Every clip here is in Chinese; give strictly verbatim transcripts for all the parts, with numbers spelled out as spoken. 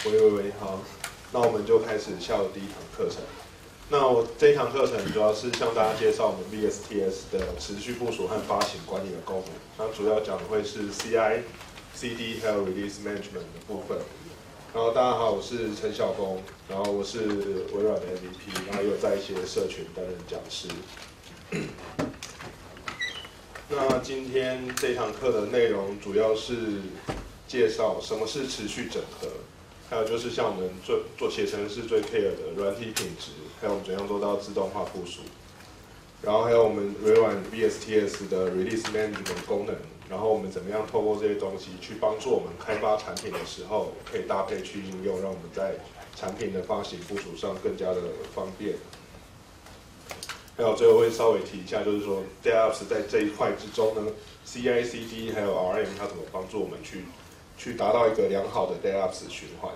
喂喂喂，好，那我们就开始下午第一堂课程。那我这一堂课程主要是向大家介绍我们 V S T S 的持续部署和发行管理的功能。那主要讲的会是 C I、C D 还有 Release Management 的部分。然后大家好，我是陈晓峰，然后我是微软的 M V P， 然后也有在一些社群担任讲师。那今天这堂课的内容主要是介绍什么是持续整合，还有就是像我们做做写程式最 care 的软体品质，还有我们怎样做到自动化部署，然后还有我们微软 V S T S 的 Release Management 功能，然后我们怎么样透过这些东西去帮助我们开发产品的时候，可以搭配去应用，让我们在产品的发行部署上更加的方便。还有最后会稍微提一下，就是说 DevOps 在这一块之中呢 ，C I、C D 还有 R M 它怎么帮助我们去去达到一个良好的 DevOps 循环。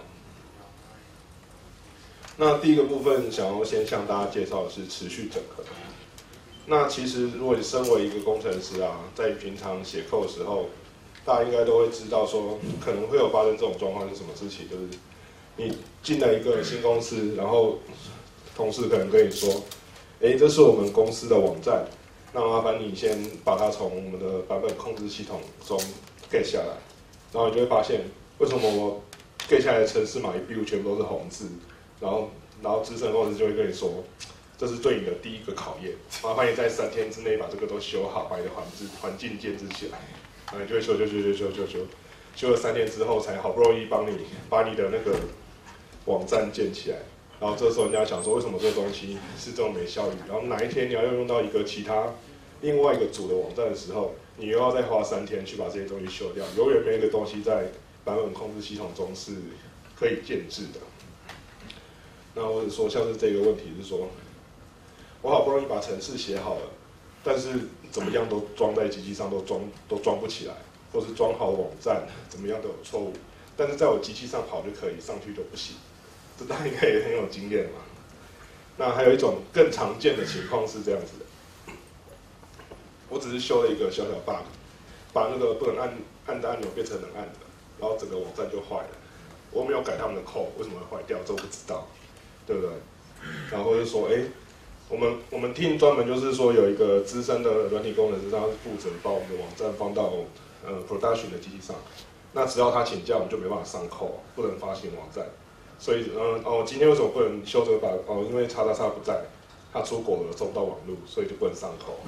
那第一个部分想要先向大家介绍的是持续整合。那其实如果你身为一个工程师啊，在平常写 code 的时候，大家应该都会知道说，可能会有发生这种状况是什么事情，就是你进了一个新公司，然后同事可能跟你说，哎，这是我们公司的网站，那麻烦你先把它从我们的版本控制系统中 get 下来，然后你就会发现，为什么我 get 下来的程式码一 build 全部都是红字，然后然后资深工程师就会跟你说，这是对你的第一个考验，麻烦你在三天之内把这个都修好，把你的环境环境建制起来，然后你就会修修修修修修修，修了三天之后才好不容易帮你把你的那个网站建起来。然后这时候人家想说，为什么这个东西是这么没效率？然后哪一天你要用到一个其他另外一个组的网站的时候，你又要再花三天去把这些东西修掉，永远没有一个东西在版本控制系统中是可以建制的。那或者说像是这个问题是说，我好不容易把程式写好了，但是怎么样都装在机器上都装都装不起来，或是装好网站怎么样都有错误，但是在我机器上跑就可以，上去就不行。这大家应该也很有经验嘛。那还有一种更常见的情况是这样子的，我只是修了一个小小 bug， 把那个不能按按的按钮变成能按的，然后整个网站就坏了。我没有改他们的 code， 为什么会坏掉？这我不知道，对不对？然后就说，哎，我们我们 team 专门就是说有一个资深的软体工程师，他是负责把我们的网站放到呃 production 的机器上。那只要他请假，我们就没办法上 code， 不能发行网站。所以，嗯，哦，今天为什么不能修这个 bug？ 哦，因为叉叉叉不在，他出国了，走不到网路，所以就不能上口。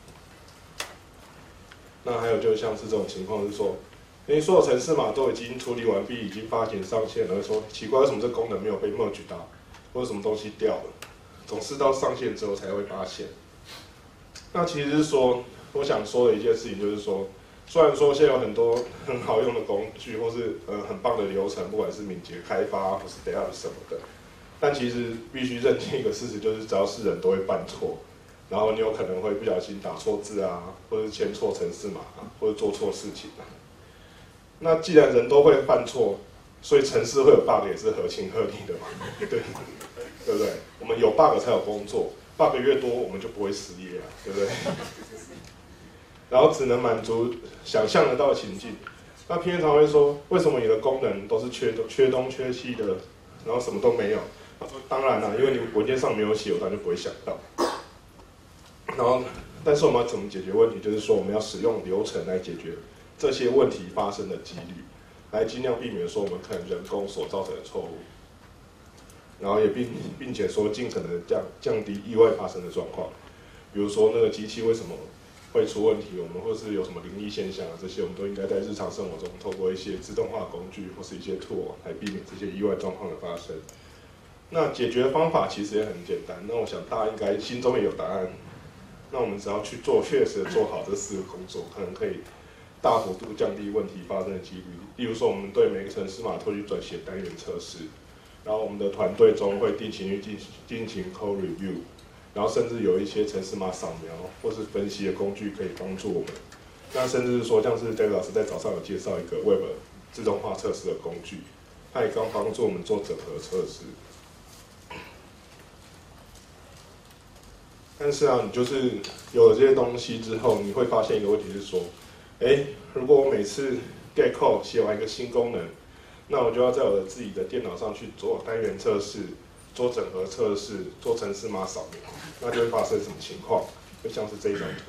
那还有就像是这种情况是说，因为所有程式码都已经处理完毕，已经发行上线了，说奇怪，为什么这功能没有被 merge 到，或者什么东西掉了，总是到上线之后才会发现。那其实是说，我想说的一件事情就是说，虽然说现在有很多很好用的工具，或是呃很棒的流程，不管是敏捷开发或是 DevOps 什么的，但其实必须认清一个事实，就是只要是人都会犯错，然后你有可能会不小心打错字啊，或者签错程式码啊，或者做错事情啊。那既然人都会犯错，所以程式会有 bug 也是合情合理的嘛，对对不对？我们有 bug 才有工作 ，bug 越多我们就不会失业啊，对不对？然后只能满足想象得到的情境。那偏常会说，为什么你的功能都是缺缺东缺西的，然后什么都没有？他说，当然啦、啊，因为你文件上没有写，我当然就不会想到。然后，但是我们要怎么解决问题？就是说，我们要使用流程来解决这些问题发生的几率，来尽量避免说我们可能人工所造成的错误。然后也并并且说，尽可能降降低意外发生的状况。比如说，那个机器为什么会出问题，我们或是有什么灵异现象啊，这些我们都应该在日常生活中透过一些自动化工具或是一些 tool 来避免这些意外状况的发生。那解决方法其实也很简单，那我想大家应该心中也有答案。那我们只要去做，确实做好这四个工作，可能可以大幅度降低问题发生的几率。例如说，我们对每个程式码都去转写单元测试，然后我们的团队中会定期去进进行 code review。然后甚至有一些程式码扫描或是分析的工具可以帮助我们。那甚至是说，像是 David 老师在早上有介绍一个 Web 自动化测试的工具，它也刚帮助我们做整合测试。但是啊，你就是有了这些东西之后，你会发现一个问题是说，哎，如果我每次 get code 写完一个新功能， 那我就要在我的自己的电脑上去做单元测试、做整合测试、做程式码扫描，那就会发生什么情况？就像是这一张图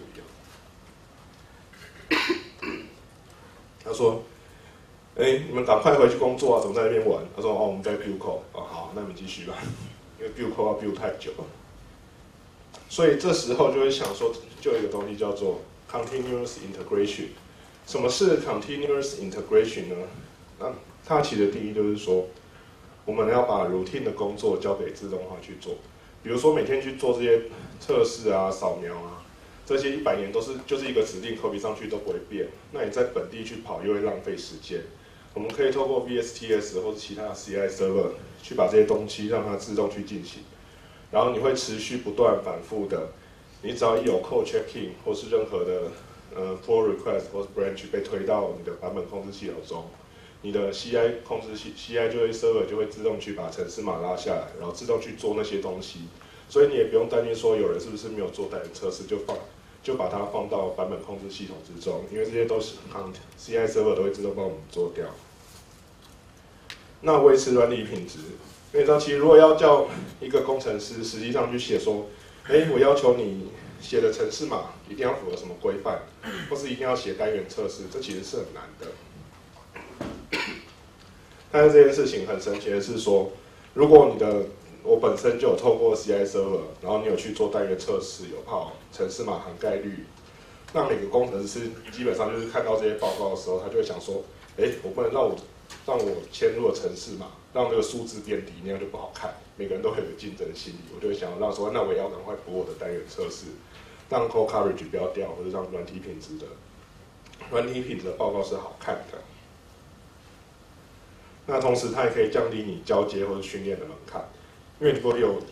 一样。他说：“哎、欸，你们赶快回去工作啊！怎么在那边玩？”他说：“哦，我们在 build code。”哦，好，那你们继续吧，因为 build code 要 build 太久了。所以这时候就会想说，就有一个东西叫做 continuous integration。什么是 continuous integration 呢？那它其实定义就是说，我们要把 routine 的工作交给自动化去做。比如说每天去做这些测试啊、扫描啊，这些一百年都是就是一个指令 copy 上去都不会变。那你在本地去跑又会浪费时间。我们可以透过 V S T S 或者其他的 C I server 去把这些东西让它自动去进行，然后你会持续不断反复的，你只要一有 code checking 或是任何的呃 pull request 或是 branch 被推到你的版本控制系统中，你的 C I 控制器 C I 就会 server 就会自动去把程式码拉下来，然后自动去做那些东西，所以你也不用担心说有人是不是没有做单元测试就放就把它放到版本控制系统之中，因为这些都是 C I server 都会自动帮我们做掉。那维持软体品质，因为你知道，其实如果要叫一个工程师实际上去写说，哎，我要求你写的程式码一定要符合什么规范，或是一定要写单元测试，这其实是很难的。但是这件事情很神奇的是说，如果你的我本身就有透过 C I server， 然后你有去做单元测试，有跑程式码涵盖率，那每个工程师基本上就是看到这些报告的时候，他就会想说，哎，我不能让我让我嵌入了程式码，让这个数字变低，那样就不好看。每个人都会有竞争心理，我就会想要让说，那我也要赶快补我的单元测试，让 code coverage 不要掉，或者让软体品质的软体品质的报告是好看的。那同时，它也可以降低你交接或者训练的门槛，因为你不会有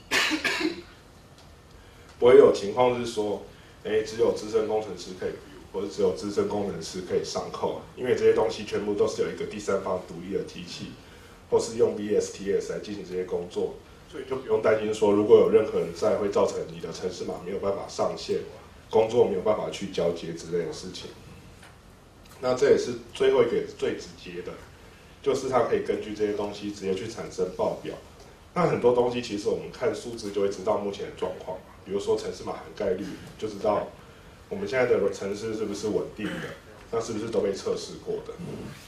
不会有情况是说，哎，只有资深工程师可以 view， 或者只有资深工程师可以上扣，因为这些东西全部都是有一个第三方独立的机器，或是用 V S T S 来进行这些工作，所以就不用担心说，如果有任何人在，会造成你的程式码没有办法上线，工作没有办法去交接之类的事情。那这也是最后一个也是最直接的，就是它可以根据这些东西直接去产生报表。那很多东西其实我们看数字就会知道目前的状况，比如说程式码涵盖率，就知道我们现在的程式是不是稳定的，那是不是都被测试过的。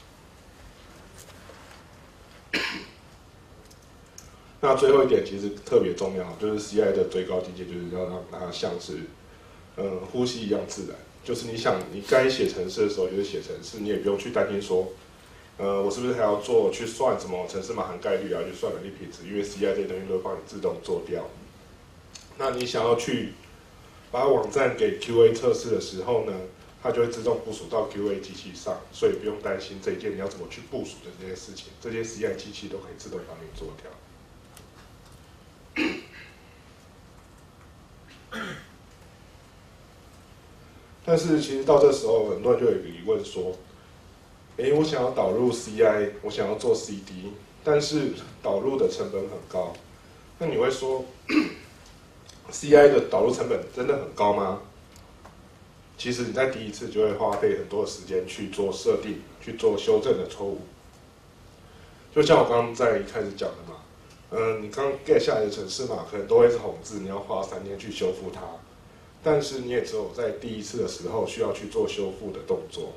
那最后一点其实特别重要，就是 C I 的最高境界，就是要让它像是，嗯，呼吸一样自然。就是你想，你该写程式的时候就是写程式，你也不用去担心说，呃，我是不是还要做去算什么程式码涵盖率啊，去算软体品质，因为 C I 这些东西都会帮你自动做掉。那你想要去把网站给 Q A 测试的时候呢，它就会自动部署到 Q A 机器上，所以不用担心这一件你要怎么去部署的这些事情，这些 C I 机器都可以自动帮你做掉。但是其实到这时候，很多人就有一个疑问说，哎，我想要导入 C I， 我想要做 C D， 但是导入的成本很高。那你会说，C I 的导入成本真的很高吗？其实你在第一次就会花费很多的时间去做设定，去做修正的错误。就像我刚刚在一开始讲的嘛，嗯，你刚 get 下来的程式码可能都会是红字，你要花三天去修复它。但是你也只有在第一次的时候需要去做修复的动作，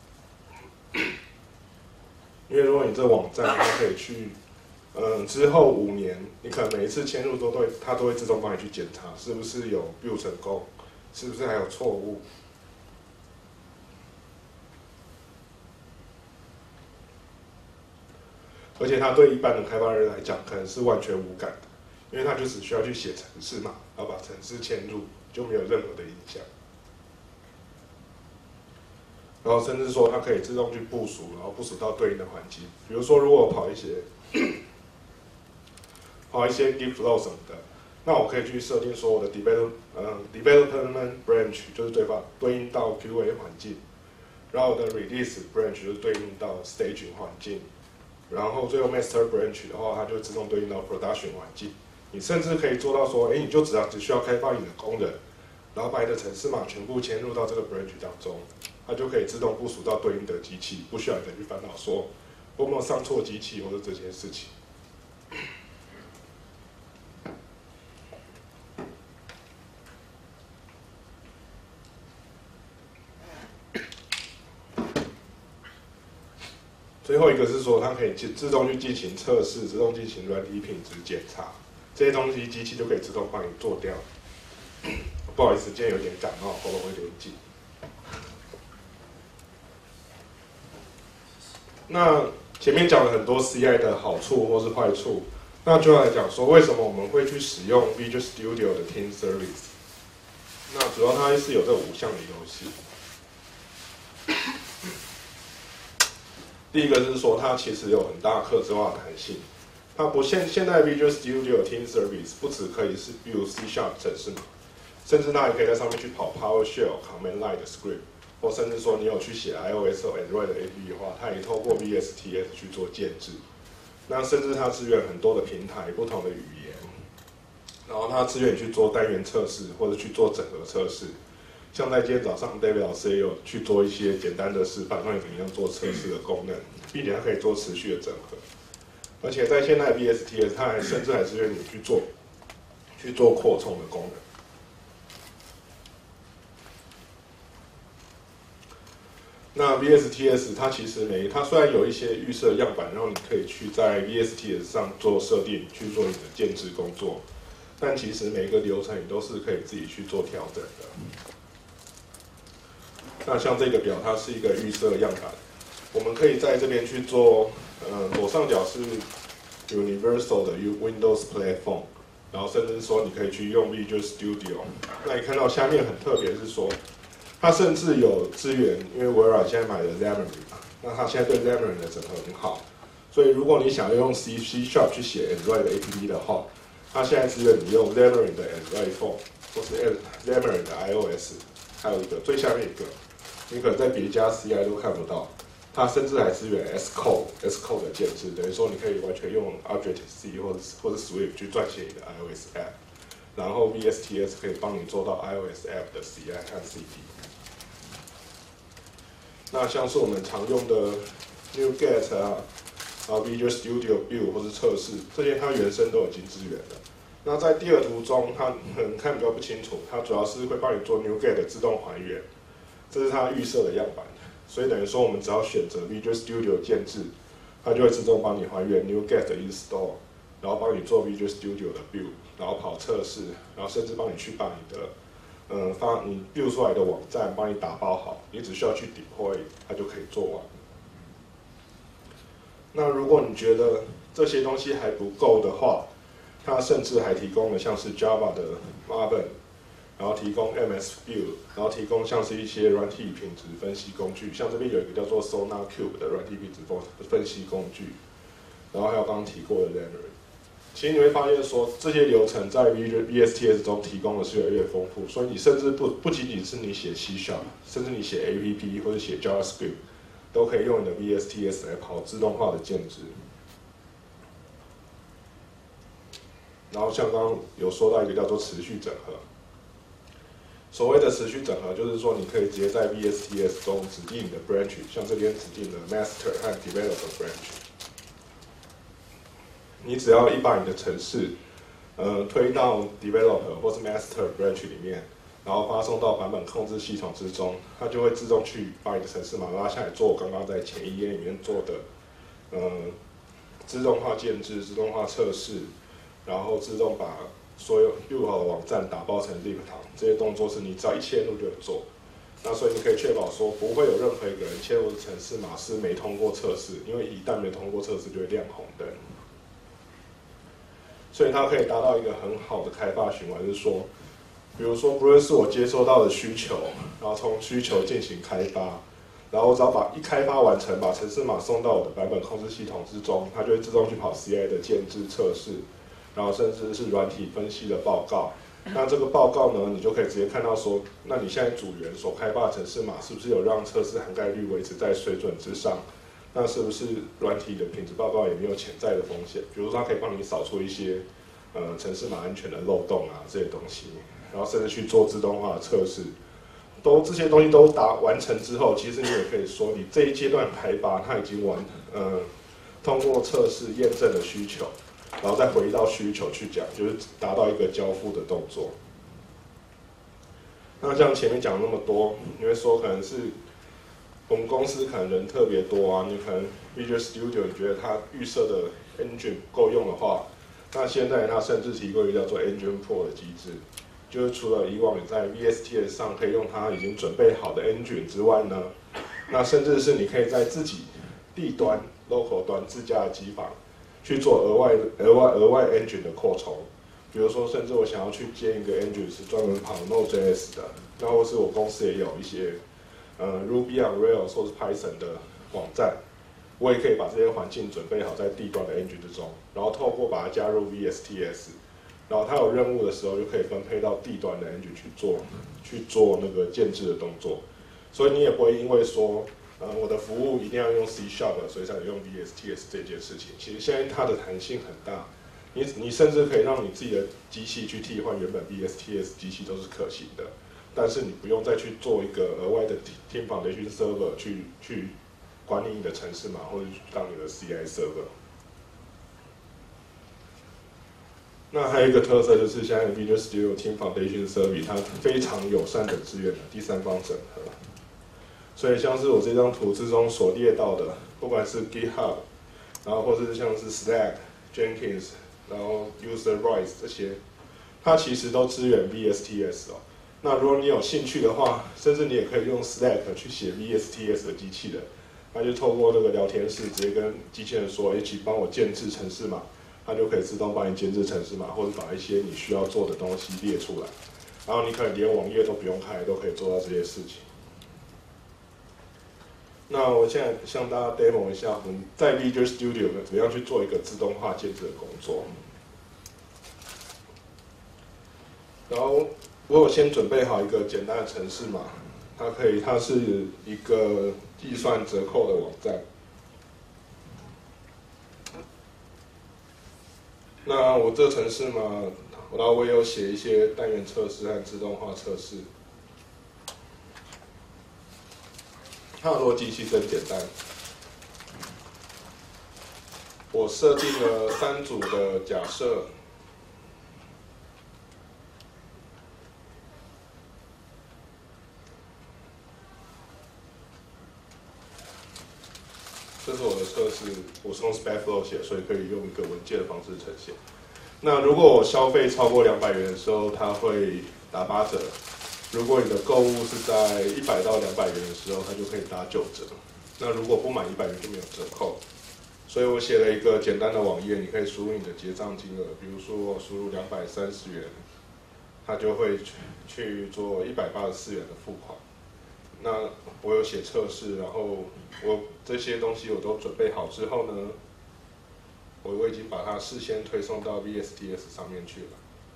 因为如果你这网站它可以去，嗯，之后五年，你可能每一次迁入都会，它都会自动帮你去检查是不是有 build 成功，是不是还有错误。而且它对一般的开发人来讲，可能是完全无感的，因为他就只需要去写程式嘛，然后把程式迁入。就没有任何的影响，然后甚至说它可以自动去部署，然后部署到对应的环境。比如说，如果我跑一些跑一些 Git flow 什么的，那我可以去设定说我的 develop 呃 development branch 就是对方对应到 Q A 环境，然后我的 release branch 就是对应到 staging 环境，然后最后 master branch 的话，它就会自动对应到 production 环境。你甚至可以做到说，哎，你就只要只需要开发你的功能，然后把你的程式码全部嵌入到这个 branch 当中，它就可以自动部署到对应的机器，不需要你再去烦恼说， 有没有上错机器或者这些事情。最后一个是说，它可以自动去进行测试，自动进行软体品质检查，这些东西机器就可以自动帮你做掉。不好意思，今天有点感冒，喉咙有点紧。那前面讲了很多 C I 的好处或是坏处，那就来讲说为什么我们会去使用 Visual Studio 的 Team Service。那主要它是有这五项的游戏。第一个是说，它其实有很大客制化弹性。它不现现在 Visual Studio Team Service 不只可以是 build C Sharp 程式码，甚至它还可以在上面去跑 PowerShell、Command Line 的 script， 或甚至说你有去写 iOS 或 Android 的 A P P 的话，它也透过 V S T S 去做建制。那甚至它支援很多的平台、不同的语言，然后它支援去做单元测试或者去做整合测试。像在今天早上 ，David 老师也有去做一些简单的示范，关于怎么样做测试的功能，并且它可以做持续的整合。而且在现在 V S T S， 它还甚至还支援你去做去做扩充的功能。那 V S T S 它其实没，它虽然有一些预设样板，让你可以去在 V S T S 上做设定，去做你的建制工作，但其实每个流程你都是可以自己去做调整的。那像这个表，它是一个预设样板，我们可以在这边去做，呃，左上角是 Universal 的 Windows Platform， 然后甚至说你可以去用 Visual Studio。那你看到下面很特别是说，它甚至有支援，因为微软现在买了 Xamarin 嘛，那它现在对 Xamarin 的整合很好，所以如果你想要用 C C Sharp 去写 Android 的 A P P 的话，它现在支援你用 Xamarin 的 Android Phone， 或是 Xamarin 的 iOS， 还有一个最下面一个。你可能在别家 C I 都看不到，它甚至还支援 Xcode、Xcode 的建制，等于说你可以完全用 Object-C 或者或者 Swift 去撰写你的 iOS App， 然后 V S T S 可以帮你做到 iOS App 的 C I 和 C D。那像是我们常用的 NuGet 啊，然后 Visual Studio Build 或是测试，这些它原生都已经支援了。那在第二图中，它可能看比较不清楚，它主要是会帮你做 NuGet 的自动还原。这是它预设的样板，所以等于说我们只要选择 Visual Studio 建制，它就会自动帮你还原 NuGet 的 install， 然后帮你做 Visual Studio 的 build， 然后跑测试，然后甚至帮你去把你的，嗯，发你 build 出来的网站帮你打包好，你只需要去 deploy， 它就可以做完。那如果你觉得这些东西还不够的话，它甚至还提供了像是 Java 的 Maven。然后提供 M S Build， 然后提供像是一些软体品质分析工具，像这边有一个叫做 SonarQube 的软体品质分析工具，然后还有刚刚提过的 Xamarin。其实你会发现说，这些流程在 V S T S 中提供的是越来越丰富，所以你甚至不不仅仅是你写 C Sharp， 甚至你写 A P P 或者写 JavaScript， 都可以用你的 V S T S 来跑自动化的建制。然后像刚刚有说到一个叫做持续整合。所谓的持续整合，就是说你可以直接在 V S T S 中指定你的 branch， 像这边指定的 master 和 developer branch。你只要一把你的程式，呃，推到 developer 或是 master branch 里面，然后发送到版本控制系统之中，它就会自动去把你的程式码拉下来做我刚刚在前一页里面做的，呃，自动化建制、自动化测试，然后自动把所有 build 好的网站打包成 lib 档，这些动作是你只要一切入就能做。那所以你可以确保说不会有任何一个人切入的程式码是没通过测试，因为一旦没通过测试就会亮红灯。所以它可以达到一个很好的开发循环，就是说，比如说不论是我接收到的需求，然后从需求进行开发，然后我只要把一开发完成，把程式码送到我的版本控制系统之中，它就会自动去跑 C I 的建制测试。然后甚至是软体分析的报告，那这个报告呢，你就可以直接看到说，那你现在组员所开发的程式码是不是有让测试涵盖率维持在水准之上？那是不是软体的品质报告也没有潜在的风险？比如说它可以帮你扫出一些呃程式码安全的漏洞啊这些东西，然后甚至去做自动化的测试，都这些东西都达完成之后，其实你也可以说你这一阶段开发它已经完呃。 通过测试验证的需求，然后再回到需求去讲，就是达到一个交付的动作。那像前面讲那么多，你会说可能是我们公司可能人特别多啊，你可能 Visual Studio 你觉得它预设的 engine 不够用的话，那现在它甚至提供一个叫做 Engine Pool 的机制，就是除了以往你在 V S T S 上可以用它已经准备好的 engine 之外呢，那甚至是你可以在自己地端 local 端自家的机房去做额外额外额外 engine 的扩充。比如说，甚至我想要去建一个 engine 是专门跑 Node.js 的，那或是我公司也有一些呃 Ruby on Rails 或是 Python 的网站，我也可以把这些环境准备好在地端的 engine 之中，然后透过把它加入 V S T S， 然后它有任务的时候就可以分配到地端的 engine 去做去做那个建制的动作，所以你也不会因为说呃我的服务一定要用 C Sharp， 所以才用 V S T S 这件事情，其实现在它的弹性很大。你你甚至可以让你自己的机器去替换原本 V S T S 机器都是可行的，但是你不用再去做一个额外的 Team Foundation Server 去去管理你的程式码，或者当你的 C I Server。那还有一个特色就是现在 Visual Studio Team Foundation Server 它非常友善的支援了第三方整合，所以像是我这张图之中所列到的，不管是 GitHub， 然后或是像是 Slack、Jenkins。然后 user rights 这些，它其实都支援 V S T S 哦。那如果你有兴趣的话，甚至你也可以用 Slack 去写 V S T S 的机器人，那就透过那个聊天室直接跟机器人说，一起帮我建制程式码，它就可以自动帮你建制程式码，或者把一些你需要做的东西列出来。然后你可能连网页都不用开，都可以做到这些事情。那我现在向大家 demo 一下，我们在 Visual Studio 怎么样去做一个自动化建制的工作。然后我有先准备好一个简单的程式码，它可以，它是一个计算折扣的网站。那我这程式码，然后我也有写一些单元测试和自动化测试。它的逻辑其实很简单，我设定了三组的假设，这是我的测试，我是用 Specflow 写，所以可以用一个文件的方式呈现。那如果我消费超过两百元的时候，它会打八折。如果你的购物是在一百到两百元的时候，它就可以打九折。那如果不满一百元就没有折扣。所以我写了一个简单的网页，你可以输入你的结账金额，比如说我输入两百三十元，它就会去做一百八十四元的付款。那我有写测试，然后我这些东西我都准备好之后呢，我我已经把它事先推送到 V S T S 上面去了。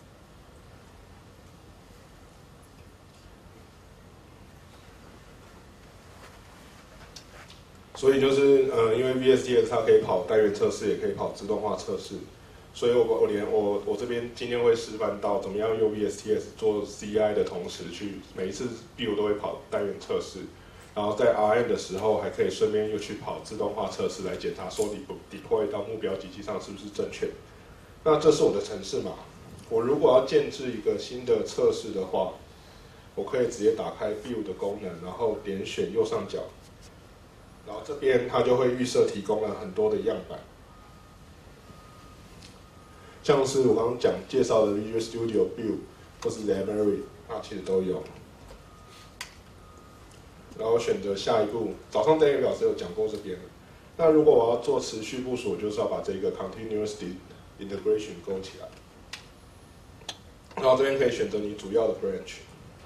所以就是呃，因为 V S T S 它可以跑单元测试，也可以跑自动化测试，所以我我连我我这边今天会示范到怎么样用 V S T S 做 C I 的同时，去每一次 build 都会跑单元测试，然后在 R M 的时候还可以顺便又去跑自动化测试来检查说你 deploy 到目标机器上是不是正确。那这是我的程式码，我如果要建置一个新的测试的话，我可以直接打开 build 的功能，然后点选右上角。然后这边它就会预设提供了很多的样板，像是我刚刚讲介绍的 Visual Studio Build 或是 Library， 它其实都有。然后选择下一步，早上 Daniel 老师有讲过这边。那如果我要做持续部署，我就是要把这个 Continuous Integration 勾起来。然后这边可以选择你主要的 branch。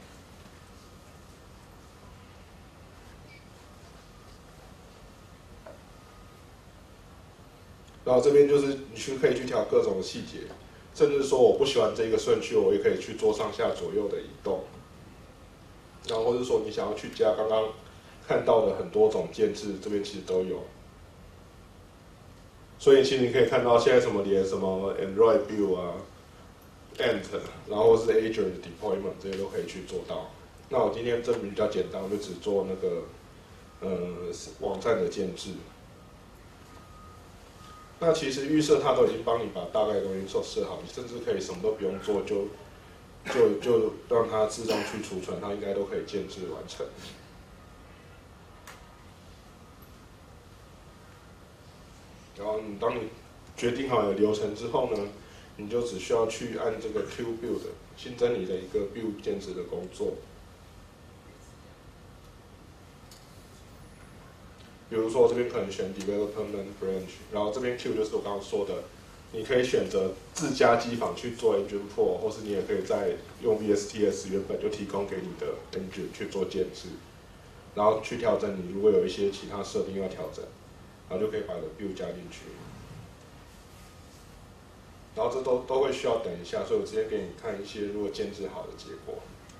然后这边就是你去可以去调各种细节，甚至说我不喜欢这个顺序，我也可以去做上下左右的移动。然后或者说你想要去加刚刚看到的很多种建制，这边其实都有。所以其实你可以看到现在什么连什么 Android Build 啊 ，Ant， 然后或是 Azure 的 Deployment 这些都可以去做到。那我今天这边比较简单，我就只做那个呃网站的建制。 那其实预设它都已经帮你把大概的东西做设好，你甚至可以什么都不用做，就就就让它自动去储存，它应该都可以建置完成。然后你当你决定好你的流程之后呢，你就只需要去按这个 Q build 新增你的一个 build 建置的工作。比如说我这边可能选 development branch， 然后这边 Q 就是我刚刚说的，你可以选择自家机房去做 engine pool， 或是你也可以在用 V S T S 原本就提供给你的 engine 去做建置，然后去调整你如果有一些其他设定要调整，然后就可以把你的 build 加进去。然后这都都会需要等一下，所以我直接给你看一些如果建置好的结果。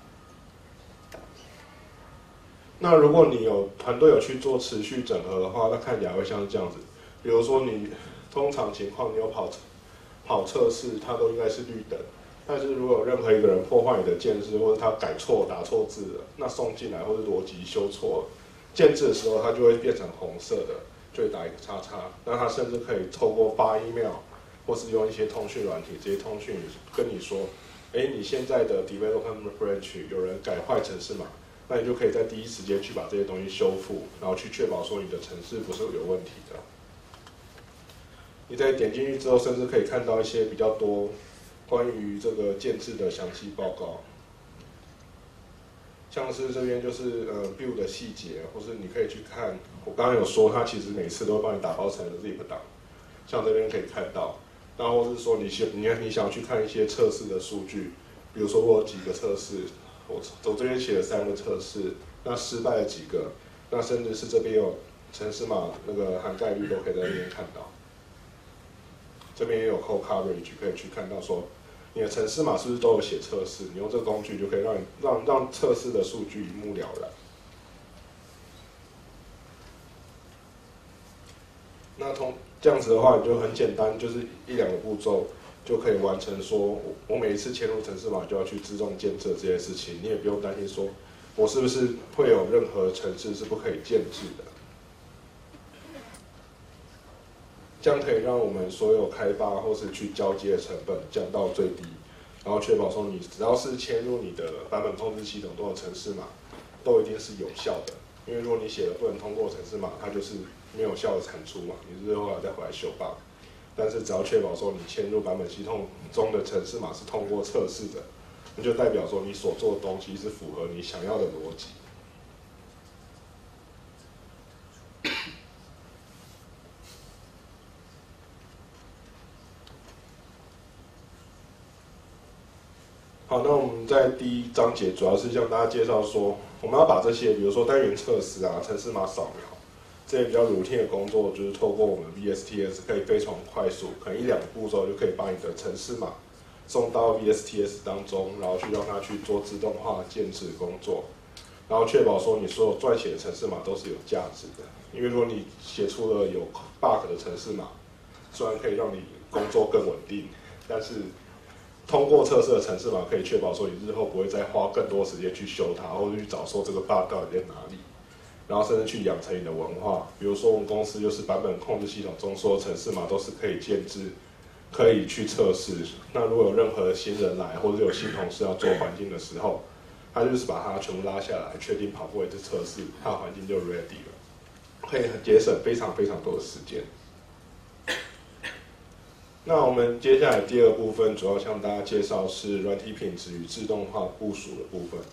那如果你有团队有去做持续整合的话，那看起来会像是这样子。比如说你通常情况你有跑跑测试，它都应该是绿灯。但是如果有任何一个人破坏你的建制，或者他改错打错字了，那送进来或者逻辑修错了，建制的时候它就会变成红色的，就会打一个叉叉。那他甚至可以透过发 email， 或是用一些通讯软体直接通讯跟你说，哎，你现在的 development branch 有人改坏程式码。那你就可以在第一时间去把这些东西修复，然后去确保说你的程式不是有问题的。你在点进去之后，甚至可以看到一些比较多关于这个建制的详细报告，像是这边就是呃 build 的细节，或是你可以去看，我刚刚有说它其实每次都会帮你打包成 zip 档，像这边可以看到，那或是说你想你你想去看一些测试的数据，比如说我有几个测试。我我这边写了三个测试，那失败了几个，那甚至是这边有程式码那个涵盖率都可以在这边看到。这边也有 code coverage 可以去看到说，你的程式码是不是都有写测试？你用这个工具就可以让你让让测试的数据一目了然。那通这样子的话，你就很简单，就是一两个步骤。就可以完成说，我每一次嵌入程式码就要去自动监测这些事情，你也不用担心说，我是不是会有任何程式是不可以建置的。这样可以让我们所有开发或是去交接的成本降到最低，然后确保说你只要是嵌入你的版本控制系统中的程式码，都一定是有效的。因为如果你写的不能通过程式码，它就是没有效的产出嘛，你日后要再回来修 bug。但是只要确保说你嵌入版本系统中的程式码是通过测试的，那就代表说你所做的东西是符合你想要的逻辑。好，那我们在第一章节主要是向大家介绍说，我们要把这些，比如说单元测试啊、程式码扫描这些比较 routine 的工作，就是透过我们 V S T S 可以非常快速，可能一两个步骤就可以把你的程式码送到 V S T S 当中，然后去让它去做自动化建制工作，然后确保说你所有撰写的程式码都是有价值的。因为如果你写出了有 bug 的程式码，虽然可以让你工作更稳定，但是通过测试的程式码可以确保说你日后不会再花更多时间去修它，或者去找说这个 bug 到底在哪里。然后甚至去养成你的文化，比如说我们公司就是版本控制系统中所有程式码都是可以建置，可以去测试。那如果有任何新人来，或者有新同事要做环境的时候，他就是把它全部拉下来，确定跑过一次测试，他的环境就 ready 了，可以节省非常非常多的时间。那我们接下来第二部分主要向大家介绍是软体品质与自动化部署的部分。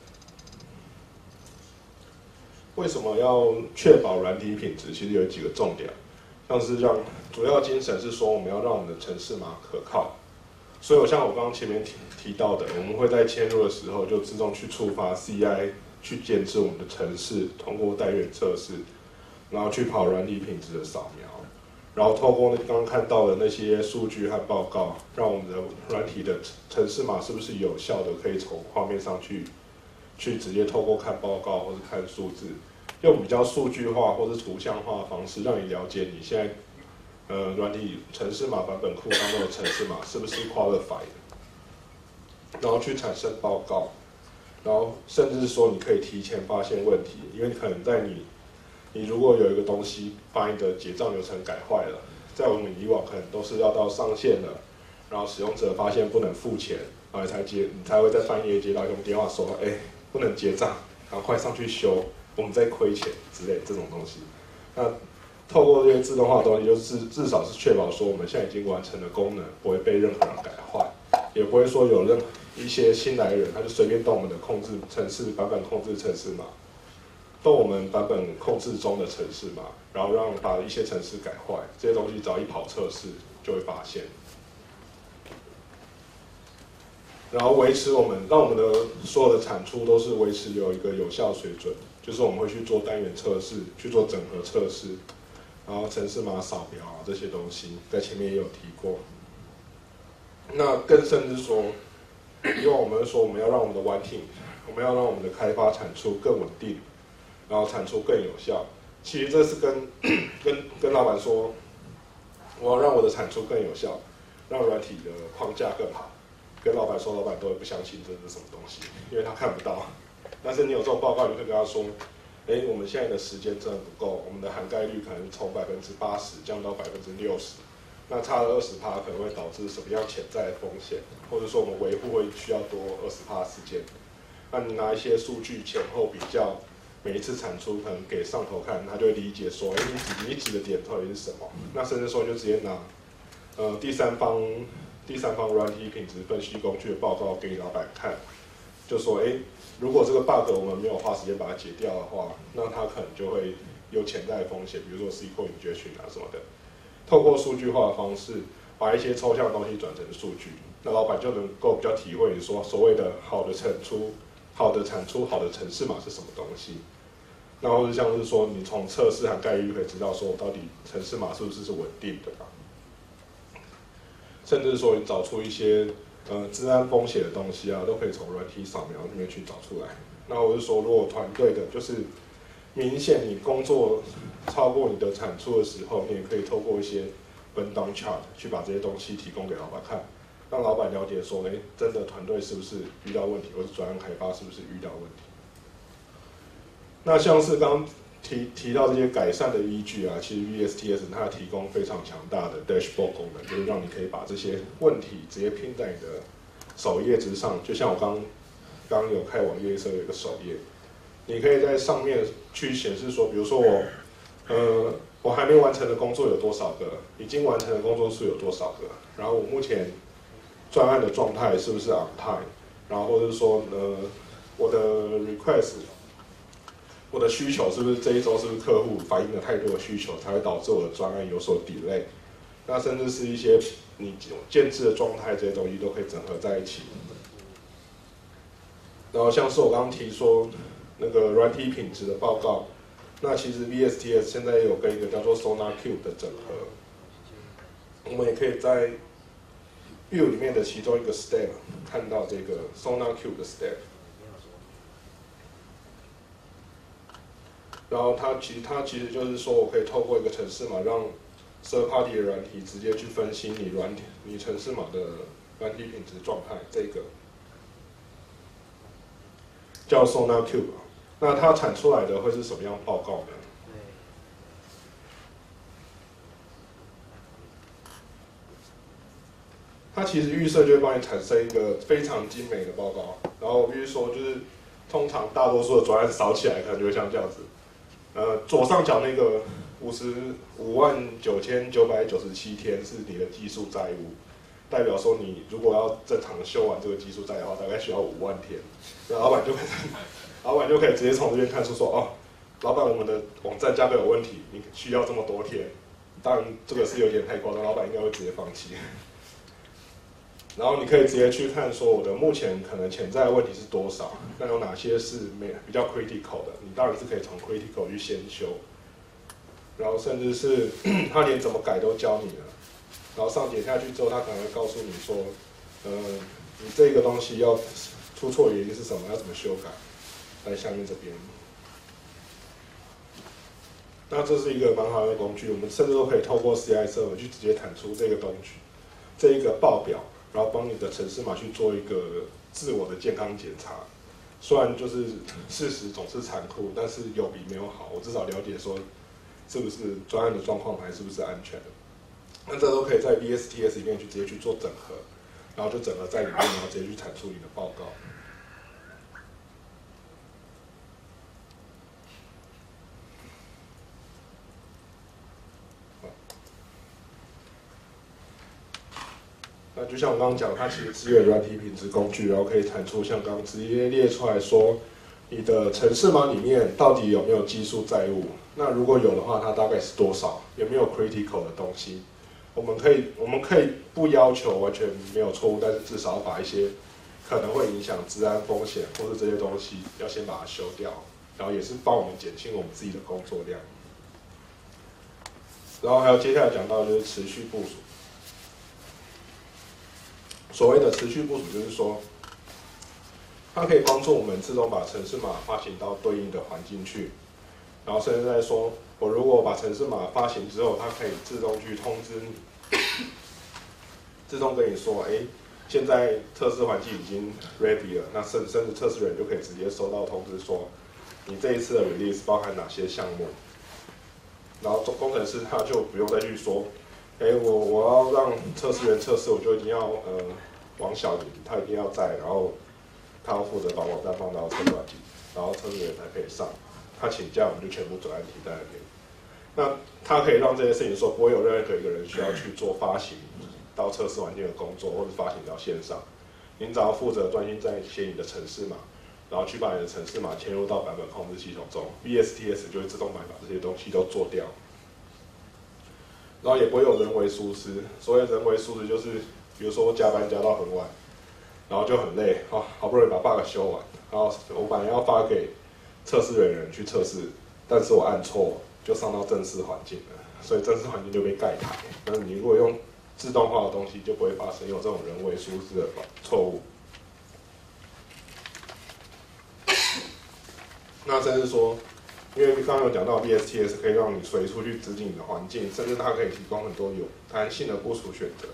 为什么要确保软体品质？其实有几个重点，像是让主要精神是说我们要让我们的程式码可靠，所以我像我刚刚前面提提到的，我们会在嵌入的时候就自动去触发 C I 去建置我们的程式，通过单元测试，然后去跑软体品质的扫描，然后透过刚刚看到的那些数据和报告，让我们的软体的程式码是不是有效的，可以从画面上去。去直接透过看报告或是看数字，用比较数据化或是图像化的方式，让你了解你现在呃软体程式码版本库当中的程式码是不是 qualified， 然后去产生报告，然后甚至是说你可以提前发现问题，因为可能在你你如果有一个东西把你的结账流程改坏了， 在我们以往可能都是要到上线了，然后使用者发现不能付钱，然后才接，你才会在半夜接到一通电话说，哎、欸，不能结账，赶快上去修，我们在亏钱之类这种东西。那透过这些自动化的东西，就是至少是确保说我们现在已经完成的功能不会被任何人改坏，也不会说有任一些新来的人他就随便动我们的控制程式版本控制程式码，动我们版本控制中的程式码，然后让把一些程式改坏，这些东西只要一跑测试就会发现。然后维持我们让我们的所有的产出都是维持有一个有效水准，就是我们会去做单元测试，去做整合测试。然后程式码扫描啊这些东西，在前面也有提过。那更甚至说，因为我们说我们要让我们的玩挺，我们要让我们的开发产出更稳定，然后产出更有效。其实这是跟跟跟老板说，我要让我的产出更有效，让软体的框架更好。跟老板说，老板都会不相信这是什么东西，因为他看不到。但是你有这种报告，你会跟他说。哎，我们现在的时间真的不够，我们的涵盖率可能从百分之八十降到百分之六十，那差了二十趴可能会导致什么样潜在的风险，或者说我们维护会需要多二十趴时间。那你拿一些数据前后比较，每一次产出可能给上头看，他就会理解说，哎，你指你指的点到底是什么？那甚至说就直接拿呃第三方第三方软体品质分析工具的报告给老板看，就说，哎。如果这个 bug 我们没有花时间把它解掉的话，那它可能就会有潜在的风险，比如说 S Q L injection 啊什么的。透过数据化的方式，把一些抽象的东西转成数据，那老板就能够比较体会说所谓的好的产出、好的产出、好的程式码是什么东西。那或者像是说，你从测试和概率可以知道说，我到底程式码是不是是稳定的吧？甚至说，你找出一些。呃，治安风险的东西啊，都可以从软体扫描里面去找出来。那我是说，如果团队的就是明显你工作超过你的产出的时候，你也可以透过一些 burn down chart 去把这些东西提供给老板看，让老板了解说，哎，真的团队是不是遇到问题，或是专案开发是不是遇到问题。那像是刚刚提提到这些改善的依据啊，其实 V S T S 它提供非常强大的 dashboard 功能，就是让你可以把这些问题直接拼在你的首页之上。就像我刚刚有开网页的时候有一个首页，你可以在上面去显示说，比如说我，呃，我还没完成的工作有多少个，已经完成的工作数有多少个，然后我目前专案的状态是不是 on time， 然后或者是说，呃，我的 request。我的需求是不是这一周是不是客户反映了太多的需求，才会导致我的专案有所 delay？ 那甚至是一些你建制的状态，这些东西都可以整合在一起。然后像是我刚刚提说那个软体品质的报告，那其实 V S T S 现在有跟一个叫做 SonarQube 的整合，我们也可以在 View 里面的其中一个 step 看到这个 SonarQube 的 step。然后它其实它其实就是说我可以透过一个程式码，让 third party 的软体直接去分析你软体你程式码的软体品质状态，这个叫 SonarQube。那它产出来的会是什么样报告呢？它其实预设就会帮你产生一个非常精美的报告。然后我必须说，就是通常大多数的专案扫起来可能就会像这样子。呃，左上角那个五十五万九千九百九十七天是你的技术债务，代表说你如果要正常修完这个技术债的话，大概需要五万天。那老板就可以，老板就可以直接从这边看出说，哦，老板我们的网站价格有问题，你需要这么多天。当然这个是有点太夸张，老板应该会直接放弃。然后你可以直接去看说我的目前可能潜在的问题是多少，那有哪些是没比较 critical 的，你当然是可以从 critical 去先修，然后甚至是他连怎么改都教你了，然后上点下去之后，他可能会告诉你说，呃，你这个东西要出错原因是什么，要怎么修改，在下面这边。那这是一个蛮好的工具，我们甚至都可以透过 C I server 去直接弹出这个工具，这一个报表。然后帮你的程式码去做一个自我的健康检查，虽然就是事实总是残酷，但是有比没有好。我至少了解说，是不是专案的状况还是不是安全的。 那这都可以在 V S T S 里面去直接去做整合，然后就整合在里面，然后直接去产出你的报告。那就像我刚刚讲，它其实支援软体品质工具，然后可以产出像刚刚直接列出来说，你的程式码里面到底有没有技术债务？那如果有的话，它大概是多少？有没有 critical 的东西？我们可以，我们可以不要求完全没有错误，但是至少把一些可能会影响治安风险或是这些东西，要先把它修掉，然后也是帮我们减轻我们自己的工作量。然后还有接下来讲到就是持续部署。所谓的持续部署，就是说，它可以帮助我们自动把程式码发行到对应的环境去，然后甚至在说，我如果把程式码发行之后，它可以自动去通知你，自动跟你说，哎，现在测试环境已经 ready 了，那甚甚至测试人就可以直接收到通知说，你这一次的 release 包含哪些项目，然后工程师他就不用再去说。哎，我我要让测试员测试，我就一定要呃王小林，他一定要在，然后他要负责把网站放到测试环境，然后测试员才可以上。他请假，我们就全部转案停在那边。那他可以让这些事情说，不会有任何一个人需要去做发行到测试环境的工作，或者发行到线上。您只要负责专心在写你的程式码，然后去把你的程式码嵌入到版本控制系统中 ，V S T S 就会自动把这些东西都做掉。然后也不会有人为疏失，所谓人为疏失就是，比如说我加班加到很晚，然后就很累，啊，好不容易把 bug 修完，然后我本来要发给测试人员去测试，但是我按错，就上到正式环境了，所以正式环境就被盖台。那你如果用自动化的东西，就不会发生有这种人为疏失的错误。那甚至说，因为刚刚有讲到 V S T S 可以让你随处去指引你的环境，甚至它可以提供很多有弹性的部署选择。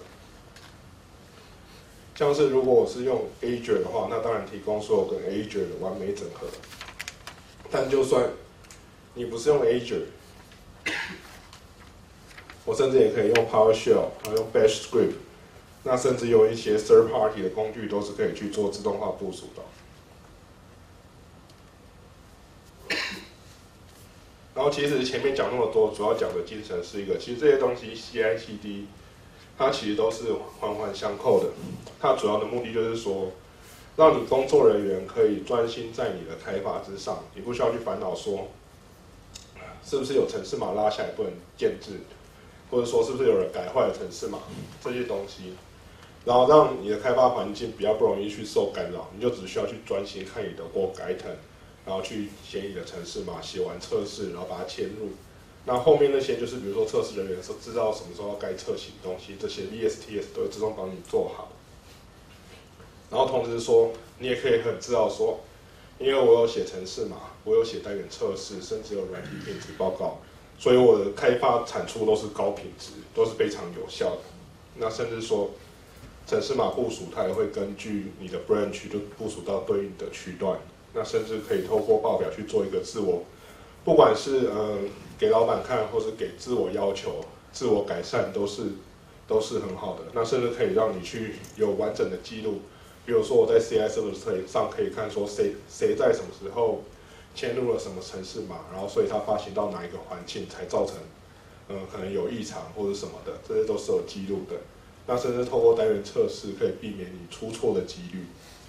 像是如果我是用 Azure 的话，那当然提供所有跟 Azure 的完美整合。但就算你不是用 Azure， 我甚至也可以用 PowerShell， 还有用 Bash Script， 那甚至有一些 third party 的工具都是可以去做自动化部署的。然后其实前面讲那么多，主要讲的精神是一个，其实这些东西 C I C D， 它其实都是环环相扣的。它主要的目的就是说，让你工作人员可以专心在你的开发之上，你不需要去烦恼说，是不是有程式码拉下来不能建制，或者说是不是有人改坏了程式码这些东西，然后让你的开发环境比较不容易去受干扰，你就只需要去专心看你的 work item。然后去写你的程式码，写完测试，然后把它嵌入。那后面那些就是比如说测试人员说知道什么时候该测写东西，这些 V S T S 都会自动帮你做好。然后同时说，你也可以很知道说，因为我有写程式码，我有写单元测试，甚至有软体品质报告，所以我的开发产出都是高品质，都是非常有效的。那甚至说，程式码部署它也会根据你的 branch 就部署到对应的区段。那甚至可以透过报表去做一个自我，不管是呃给老板看，或是给自我要求、自我改善，都是都是很好的。那甚至可以让你去有完整的记录，比如说我在 C I Service 上可以看说谁谁在什么时候嵌入了什么程式码，然后所以它发行到哪一个环境才造成呃可能有异常或者什么的，这些都是有记录的。那甚至透过单元测试可以避免你出错的几率。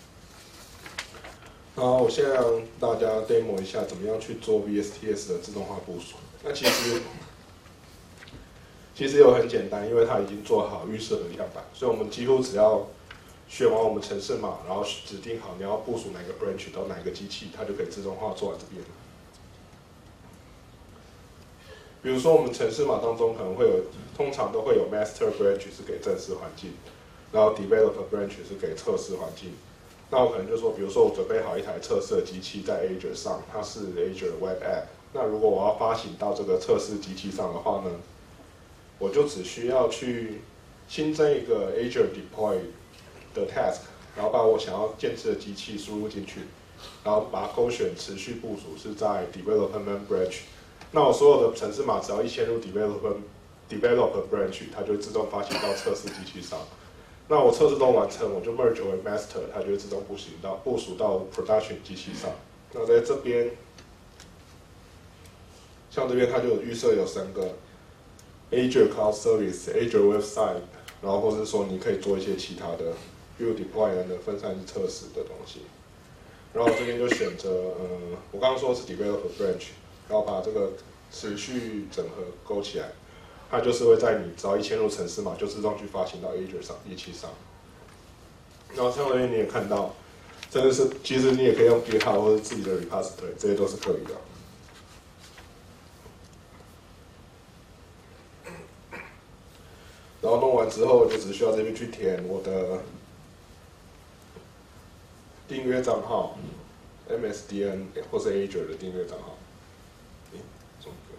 好，我现在让大家 demo 一下怎么样去做 V S T S 的自动化部署。那其实其实有很简单，因为它已经做好预设的样板，所以我们几乎只要选完我们程式码，然后指定好你要部署哪个 branch 到哪个机器，它就可以自动化做完这边。比如说我们程式码当中可能会有，通常都会有 master branch 是给正式环境，然后 developer branch 是给测试环境。那我可能就说，比如说我准备好一台测试的机器在 Azure 上，它是 Azure Web App。那如果我要发行到这个测试机器上的话呢，我就只需要去新增一个 Azure Deploy 的 task， 然后把我想要建置的机器输入进去，然后把它勾选持续部署是在 Development Branch。那我所有的程式码只要一嵌入 Development developer branch， 它就会自动发行到测试机器上。那我测试都完成，我就 merge 为 master， 它就会自动部署到部署到 production 机器上。那在这边，像这边它就有预设有三个 Azure Cloud Service、Azure Website， 然后或者是说你可以做一些其他的 build deploy 的分散式测试的东西。然后这边就选择，呃，我刚刚说是 developer branch， 然后把这个持续整合勾起来，它就是会在你只要一嵌入程式码，就自动去发行到 Azure 上机器上。然后像这边你也看到，真的是其实你也可以用 GitHub 或者自己的 repository， 这些都是可以的。然后弄完之后，就只需要这边去填我的订阅账号 ，M S D N 或是 Azure 的订阅账号，诶，中个，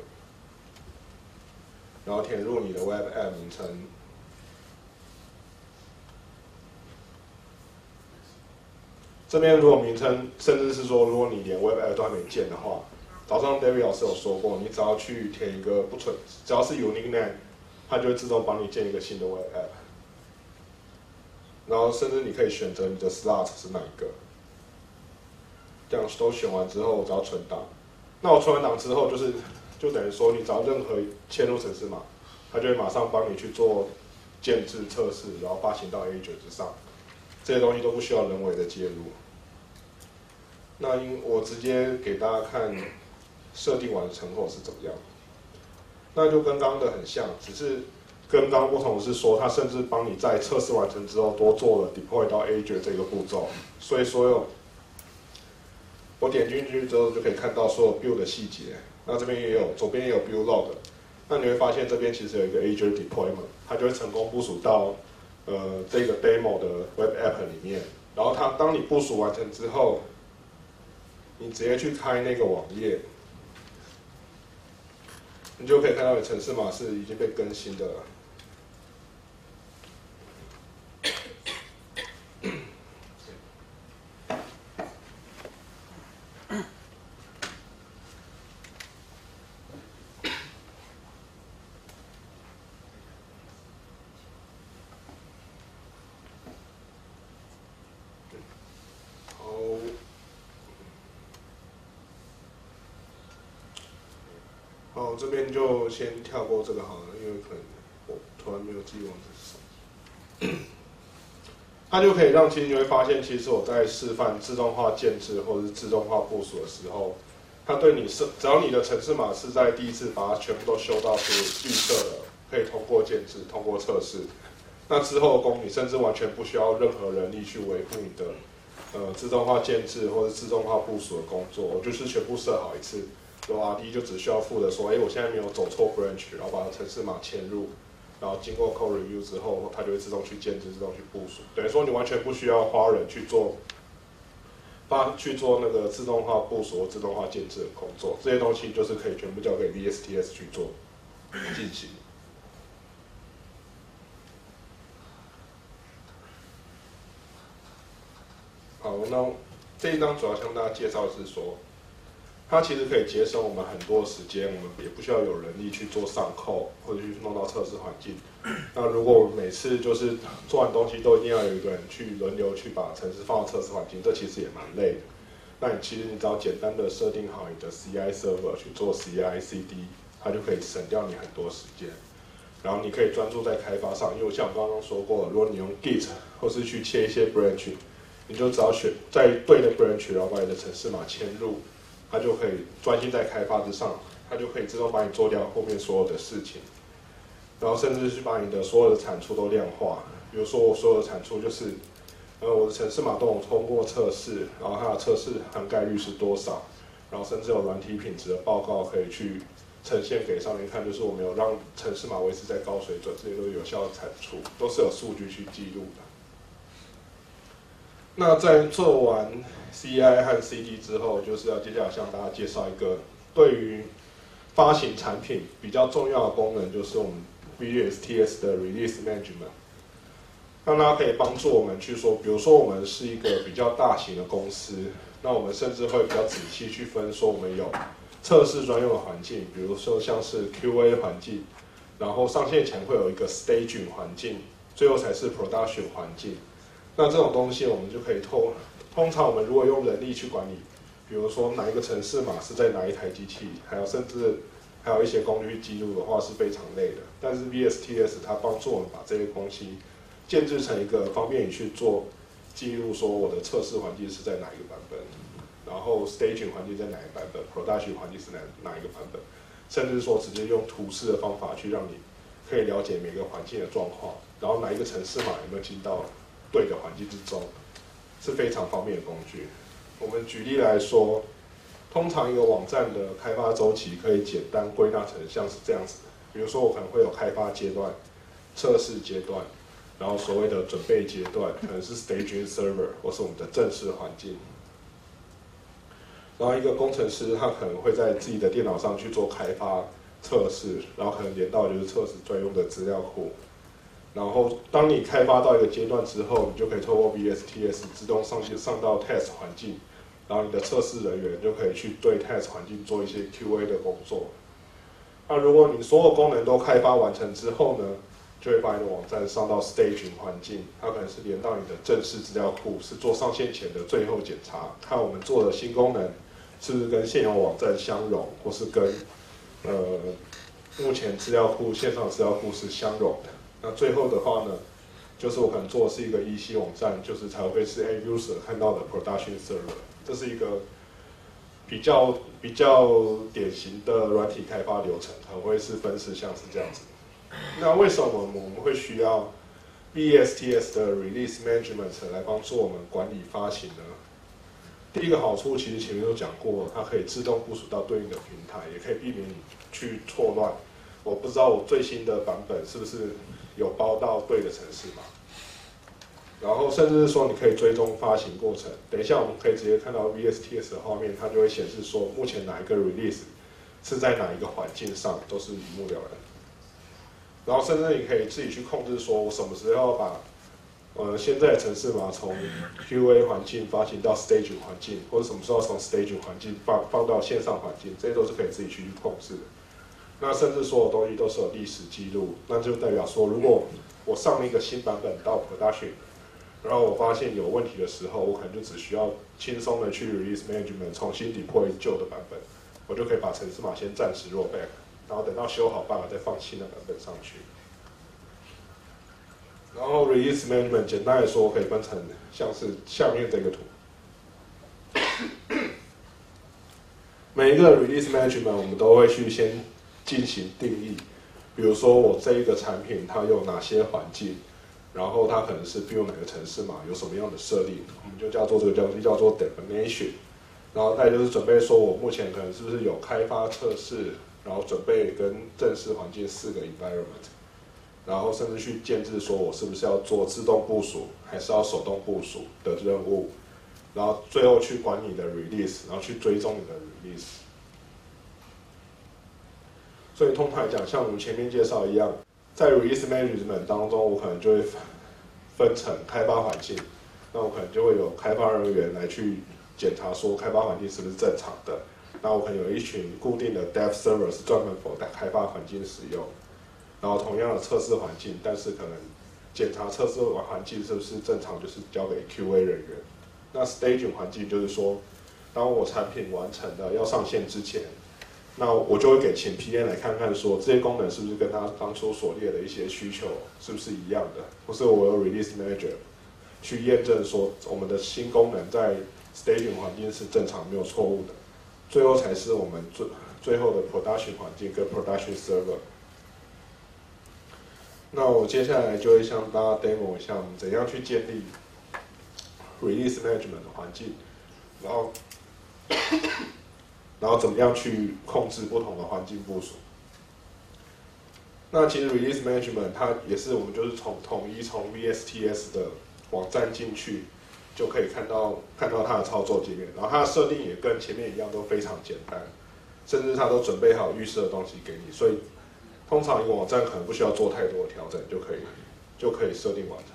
然后填入你的 Web App 名称，这边如果名称，甚至是说如果你连 Web App 都还没建的话，早上 David 老师有说过，你只要去填一个不存，只要是 unique name， 它就会自动帮你建一个新的 Web App。然后甚至你可以选择你的 slot 是哪一个，这样都选完之后，我只要存档。那我存完档之后，就是就等于说，你只要任何嵌入程式码，它就会马上帮你去做建制测试，然后发行到 Azure 之上。这些东西都不需要人为的介入。那因我直接给大家看设定完成后是怎么样，那就跟刚刚的很像，只是跟刚刚不同的是说，它甚至帮你在测试完成之后多做了 deploy 到 Azure 这个步骤，所以所有我点进去之后就可以看到所有 build 的细节。那这边也有，左边也有 build log， 那你会发现这边其实有一个 Azure deployment， 它就会成功部署到呃这个 demo 的 web app 里面。然后它当你部署完成之后，你直接去开那个网页，你就可以看到你程式码是已经被更新的了。好，这边就先跳过这个好了，因为可能我突然没有记忘这是什么。它就可以让，其实你会发现，其实我在示范自动化建制或者是自动化部署的时候，它对你是只要你的程式码是在第一次把它全部都修到是绿色的，可以通过建制、通过测试，那之后的功你甚至完全不需要任何人力去维护你的呃自动化建制或者自动化部署的工作，我就是全部设好一次。有 R D 就只需要负责说，哎，我现在没有走错 branch， 然后把程式码嵌入，然后经过 code review 之后，它就会自动去建制、自动去部署。等于说你完全不需要花人去做，发去做那个自动化部署或自动化建制的工作，这些东西就是可以全部交给 V S T S 去做进行。好，那这一章主要向大家介绍的是说，它其实可以节省我们很多时间，我们也不需要有人力去做上扣或者去弄到测试环境。那如果我们每次就是做完东西都一定要有一个人去轮流去把程式放到测试环境，这其实也蛮累的。那你其实你只要简单的设定好你的 C I server 去做 C I C D， 它就可以省掉你很多时间。然后你可以专注在开发上，因为我像我刚刚说过，如果你用 Git 或是去切一些 branch， 你就只要选在对的 branch， 然后把你的程式码嵌入。它就可以专心在开发之上，它就可以自动帮你做掉后面所有的事情，然后甚至是把你的所有的产出都量化。比如说我所有的产出就是，呃，我的程式码都有通过测试，然后它的测试涵盖率是多少，然后甚至有软体品质的报告可以去呈现给上面看，就是我们有让程式码维持在高水准，这些都是有效的产出，都是有数据去记录的。那在做完 C I 和 C D 之后，就是要接下来向大家介绍一个对于发行产品比较重要的功能，就是我们 V S T S 的 Release Management， 让它可以帮助我们去说，比如说我们是一个比较大型的公司，那我们甚至会比较仔细去分说，我们有测试专用的环境，比如说像是 Q A 环境， 然后上线前会有一个 staging 环境，最后才是 production 环境。那这种东西我们就可以透，通常我们如果用人力去管理，比如说哪一个程式码是在哪一台机器，还有甚至还有一些工具记录的话是非常累的。但是 V S T S 它帮助我们把这些东西建制成一个方便你去做记录，说我的测试环境是在哪一个版本，然后 staging 环境在哪一个版本 ，production 环境是哪哪一个版本，甚至说直接用图示的方法去让你可以了解每个环境的状况，然后哪一个程式码有没有进到对的环境之中，是非常方便的工具。我们举例来说，通常一个网站的开发周期可以简单归纳成像是这样子，比如说我可能会有开发阶段、测试阶段，然后所谓的准备阶段，可能是 staging server 或是我们的正式环境。然后一个工程师他可能会在自己的电脑上去做开发测试，然后可能连到就是测试专用的资料库。然后当你开发到一个阶段之后，你就可以透过 V S T S 自动上线上到 test 环境，然后你的测试人员就可以去对 test 环境做一些 Q A 的工作。那如果你所有功能都开发完成之后呢，就会把你的网站上到 staging 环境，它可能是连到你的正式资料库，是做上线前的最后检查，看我们做的新功能是不是跟现有网站相容，或是跟呃目前资料库线上资料库是相容的。那最后的话呢，就是我可能做的是一个 E C 网站，就是才会是 end user 看到的 production server， 这是一个比较比较典型的软体开发流程，可能会是分式像是这样子。那为什么我们会需要 V S T S 的 release management 来帮助我们管理发行呢？第一个好处其实前面都讲过，它可以自动部署到对应的平台，也可以避免你去错乱。我不知道我最新的版本是不是有包到对的程式码，然后甚至是说你可以追踪发行过程。等一下我们可以直接看到 V S T S 的画面，它就会显示说目前哪一个 release 是在哪一个环境上，都是一目了然。然后甚至你可以自己去控制说，我什么时候要把呃现在的程式码从 Q A 环境发行到 staging 环境，或者什么时候从 staging 环境放放到线上环境，这些都是可以自己去控制的。那甚至所有东西都是有历史记录，那就代表说，如果我上了一个新版本到 production， 然后我发现有问题的时候，我可能就只需要轻松的去 release management 重新 deploy 旧的版本，我就可以把程式码先暂时 rollback， 然后等到修好办法再放新的版本上去。然后 release management 简单来说可以分成像是下面这个图。每一个 release management 我们都会去先进行定义，比如说我这一个产品它有哪些环境，然后它可能是 build 哪个程式码，有什么样的设定，我们就叫做这个叫叫做 definition。然后再就是准备说我目前可能是不是有开发测试，然后准备跟正式环境四个 environment。然后甚至去建制说我是不是要做自动部署，还是要手动部署的任务，然后最后去管你的 release， 然后去追踪你的 release。所以通常来讲，像我们前面介绍一样，在 release management 当中，我可能就会分成开发环境，那我可能就会有开发人员来去检查说开发环境是不是正常的，那我可能有一群固定的 dev server 是专门 for 开发环境使用。然后同样的测试环境，但是可能检查测试环境是不是正常，就是交给 Q A 人员。那 staging 环境就是说，当我产品完成了要上线之前，那我就会给前 P M 来看看说这些功能是不是跟他当初所列的一些需求是不是一样的，或是我有 release manager 去验证说我们的新功能在 staging 环境是正常没有错误的，最后才是我们最最后的 production 环境跟 production server。那我接下来就会向大家 demo 一下我们怎样去建立 release management 的环境，然后然后怎么样去控制不同的环境部署。那其实 release management 它也是我们就是从统一从 V S T S 的网站进去，就可以看到看到它的操作界面，然后它的设定也跟前面一样都非常简单，甚至它都准备好预设的东西给你，所以通常一个网站可能不需要做太多的调整就可以就可以设定完成。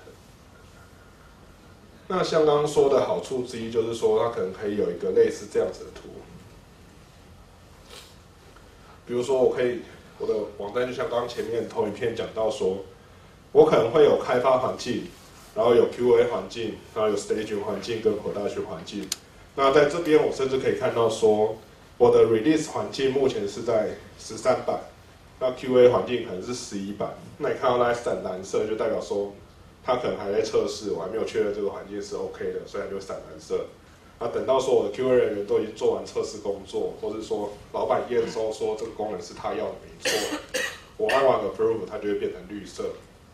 那像刚刚说的好处之一就是说，它可能可以有一个类似这样子的图，比如说我可以我的网站就像刚刚前面头一篇讲到说，我可能会有开发环境，然后有 Q A 环境，然后有 staging 环境跟 production 环境。那在这边我甚至可以看到说，我的 release 环境目前是在十三版，那 Q A 环境可能是十一版。那你看到那闪蓝色，就代表说它可能还在测试，我还没有确认这个环境是 OK 的，所以它就闪蓝色。那等到说我的 Q A 人员都已经做完测试工作，或者说老板验收说这个功能是他要的没错，我按完 approve 它就会变成绿色。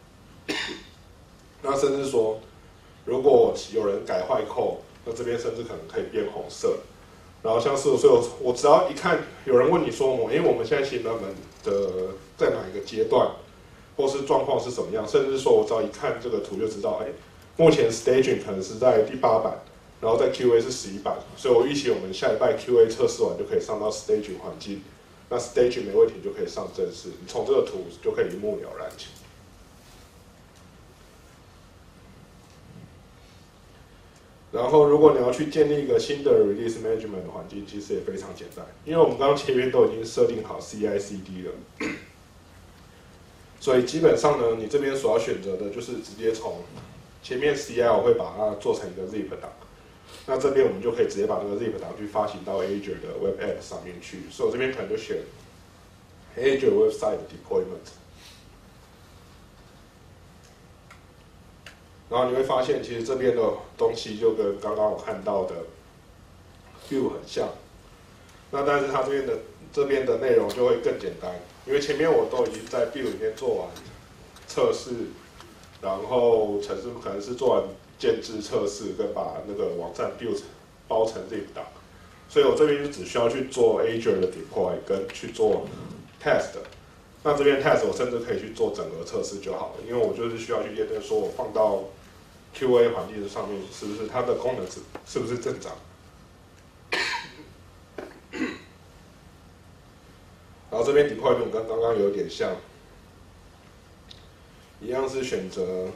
那甚至说，如果有人改坏扣，那这边甚至可能可以变红色。然后像是所以我我只要一看有人问你说，因为我们现在新人们的在哪一个阶段，或是状况是什么样，甚至说我只要一看这个图就知道，哎，目前 staging 可能是在第八版。然后在 Q A 是十一版，所以我预期我们下礼拜 Q A 测试完就可以上到 staging 环境，那 staging 没问题就可以上正式。你从这个图就可以一目了然。然后如果你要去建立一个新的 release management 的环境，其实也非常简单，因为我们刚刚前面都已经设定好 C I C D 了，所以基本上呢，你这边所要选择的就是直接从前面 C I 我会把它做成一个 zip 档。那这边我们就可以直接把这个 zip 档去发行到 Azure 的 Web App 上面去，所以我这边可能就选 Azure Website Deployment。然后你会发现，其实这边的东西就跟刚刚我看到的 View 很像。那但是它这边的这边的内容就会更简单，因为前面我都已经在 View 里面做完测试，然后程式可能是做完建制测试跟把那个网站 build 包成 zip 档，所以我这边就只需要去做 Azure 的 deploy 跟去做 test。那这边 test 我甚至可以去做整个测试就好了，因为我就是需要去验证说我放到 Q A 环境上面是不是它的功能是是不是正常。然后这边 deployment 跟刚刚有点像，一样是选择